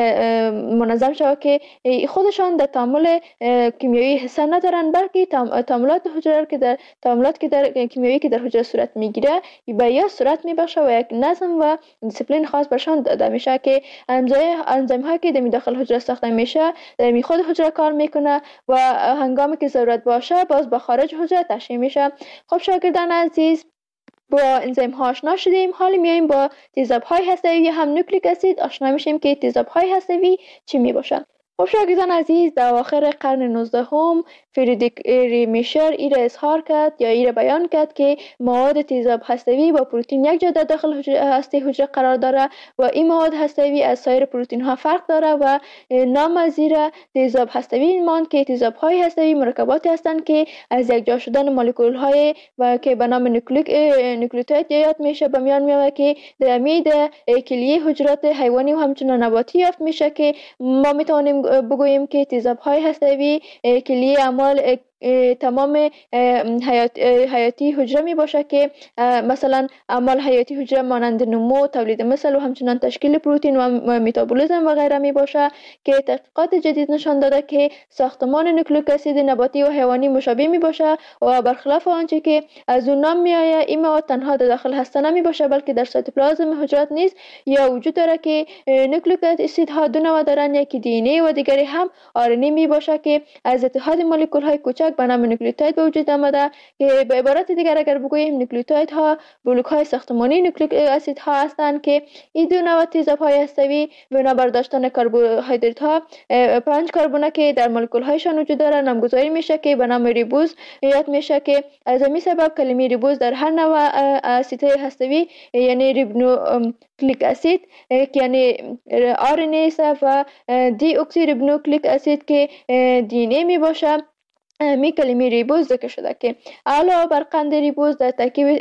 منظم شود که خودشان در تعامل کیمیایی حصه ندارن، بلکه تعاملات حجره که در کیمیایی که در حجره صورت میگیره به یا صورت میبخشه و یک نظم و دیسیپلین خاص برشان داده میشه که انزیم هایی که در داخل حجره ساخته میشه در خود حجره کار میکنه و هنگامی که ضرورت باشه باز به خارج حجره تشعیع میشه. خب شاگردان عزیز، با انزیم ها آشنا شدیم، حالا میایم با تیزاب های هسته‌ای هم نوکلیک اسید آشنا میشیم که تیزاب های هسته‌ای چی می باشه. خب شاگردان عزیز، در آخر قرن 19 فریدریک میشر ایره اظهار کرد یا ایره بیان کرد که مواد تیزاب هسته‌ای با پروتئین یک جا در داخل هسته حجره قرار داره و این مواد هسته‌ای از سایر پروتئین ها فرق داره و نام از زیر تیزاب هسته‌ای ماند که تیزاب های هسته‌ای مرکباتی هستند که از یک جا شدن مولکول های و که به نام نوکلیوتید یاد میشه به میان میاد که در امید کلیه حجرات حیوانی و همچنین نباتی یافت میشه که ما میتونیم بگوییم که تیزاب های هسته‌ای کلیه اعمال تمام حیاتی حجره می باشه که مثلا اعمال حیاتی حجره مانند نمو، تولید مثل و همچنان تشکیل پروتئین و متابولیسم و غیره می باشه که تحقیقات جدید نشان داده که ساختمان نوکلیک اسید نباتی و حیوانی مشابه می باشه و برخلاف آنچه که از اون نام می آید این مواد تنها در داخل هسته نمی باشه بلکه در سایتوپلازم حجرات نیز یا وجود داره که نوکلیک اسید ها دو نوع دارن، یکی دی ان ای و دیگری هم آر ان ای می باشه که از اتحاد مولکول های کوچک به نام نوکلیوتید به وجود آمده که به عبارت دیگر اگر بگوییم نوکلیوتید ها بلوک های ساختمانی نوکلیک اسید ها هستند که این دو نوع تیزاب های هسته‌ای بنابر داشتن کربوهیدرات ها 5 کربن که در مولکول هایشان وجود داره نامگذاری میشه که به نام ریبوز یاد میشه که از همین سبب کلمه ریبوز در هر نوع اسید هسته‌ای یعنی ریبونوکلیک اسید که یعنی آر ان ای و دی اکسی ریبونوکلیک اسید که دی ان ای می باشه می کلمه ریبوز ذکر شده که علاوه بر قند ریبوز در ترکیب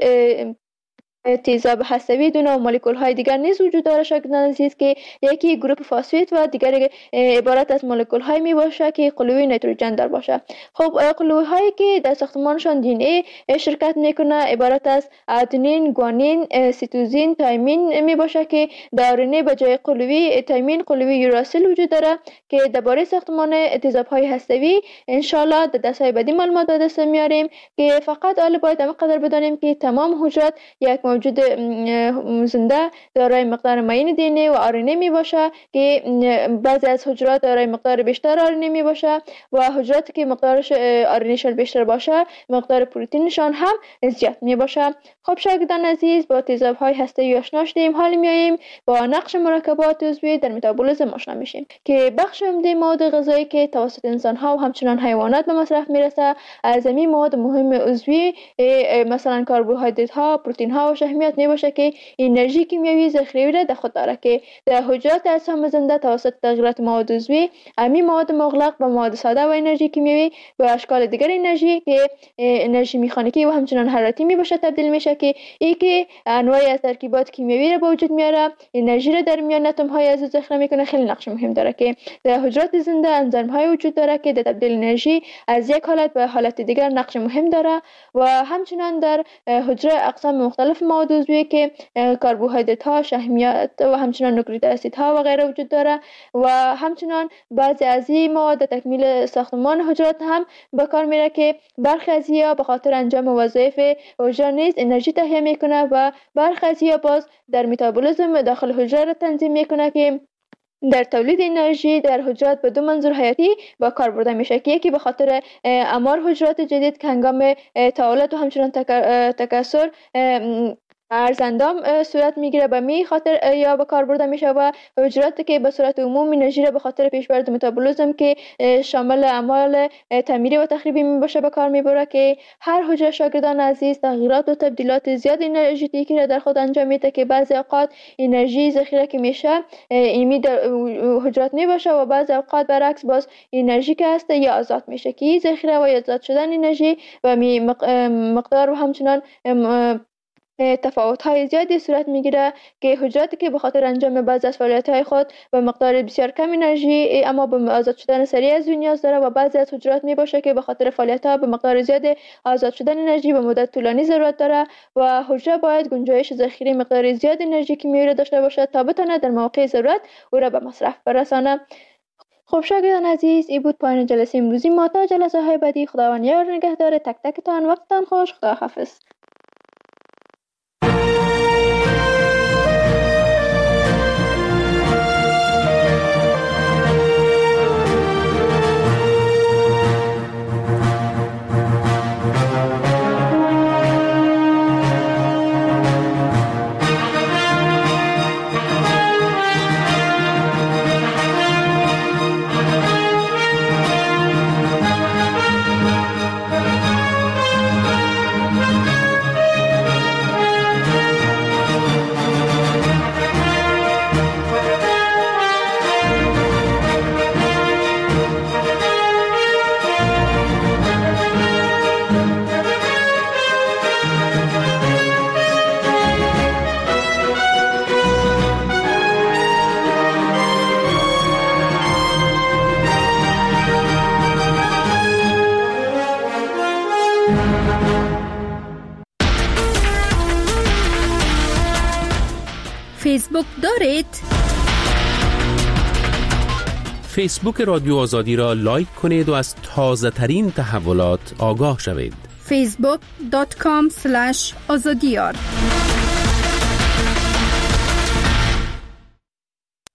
تیزاب هسته‌ای دو نوع مولکول های دیگر نیز وجود داره شاگردان عزیز که یکی گروپ فسفید و دیگری عبارت از مولکول های می باشه که قلوی نیتروژن دار باشه. خب قلوی هایی که در ساختمانشان دی ان ای شرکت میکنه عبارت از ادنین، گوانین، سیتوزین، تایمین می باشه که در آر ان ای به جای قلوی تایمین قلوی یوراسیل وجود داره که درباره ساختمان تیزاب های هسته‌ای ان شاء الله در درس‌های بعدی معلومات به دست میاریم که فقط حالا باید همینقدر بدانیم که تمام حجرات یک موجود زنده دارای مقدار معین دی ان ای و آر ان ای می باشه که بعضی از حجرات دارای مقدار بیشتر آر ان ای می باشه و حجراتی که مقدارش آر ان ایشان بیشتر باشه مقدار پروتئینشان هم زیاد می باشه. خب شاگردان عزیز، با تیزاب های هسته‌ای آشنا شدیم، حالا میاییم با نقش مرکبات عضوی در متابولیسم آشنا میشیم که بخش عمده مواد غذایی که توسط انسان ها و همچنان حیوانات به مصرف میرسه از این مواد مهم عضوی مثلا کربوهیدرات ها، پروتئین ها و شحمیات می باشه که انرژی کیمیایی ذخیره را در خود داره که در حجرات اجسام زنده توسط تغییرات مواد عضوی همین مواد مغلق به مواد ساده و انرژی کیمیایی به اشکال دیگر انرژی که انرژی مکانیکی و همچنان حرارتی می باشه تبدیل میشه که این که انواعی از ترکیبات کیمیایی را به وجود میاره، انرژی را در میان اتم های عضو ذخیره میکنه. خیلی نقش مهم داره که در حجرات زنده انزیم های وجود داره که در تبدیل انرژی از یک حالت به حالت دیگر نقش مهم داره و همچنان در حجره اقسام مختلف مواد عضوی که کربوهیدرات ها، شحمیات و همچنان نوکلیک اسید ها و غیره وجود داره و همچنان بعضی از این مواد در تکمیل ساختمان حجرات هم به کار میره که برخی از اینها به خاطر انجام وظایف حجره نیز انرژی تهیه میکنه و برخی از اینها باز در متابولیسم داخل حجره را تنظیم میکنه که در تولید انرژی در حجرات به دو منظور حیاتی با کار برده میشه که یکی به خاطر اعمار حجرات جدید که هنگام تولد و همچنان تکثر ارزاندام صورت میگیره به می خاطر یا به کار برده میشه و حجراتی که به صورت عموم انرژی را به خاطر پیشبرد متابولیسم که شامل اعمال تعمیری و تخریبی می باشه به کار میبره که هر حجره شاگردان عزیز تغییرات و تبدیلات زیاد انرژیتیکی را در خود انجام میده که بعضی اوقات انرژی ذخیره که میشه ایمی در حجرات می باشه و بعضی اوقات برعکس باز انرژی که هست یا آزاد میشه که ذخیره و آزاد شدن انرژی و مقدار و همچنان تفاوت‌های زیادی صورت میگیره که حجراتی که به خاطر انجام بعضی از فعالیت‌های خود به مقدار بسیار کم انرژی اما به آزاد شدن سریع از نیاز داره و بعضی از حجرات میباشه که به خاطر فعالیت‌ها به مقدار زیاد آزاد شدن انرژی به مدت طولانی ضرورت داره و حجره باید گنجایش ذخیره مقدار زیاد انرژی کیمیایی داشته باشه تا بتونه در موقع ضرورت او را به مصرف برسانه. خب شاگردان عزیز، این بود پایان جلسه امروزی ما. تا جلسه های بعدی خداوند یار نگهدار تک تکتان. وقتتان خوش. خدا حافظ. فیسبوک دارید؟ فیسبوک رادیو آزادی را لایک کنید و از تازه ترین تحولات آگاه شوید. facebook.com/azadiyar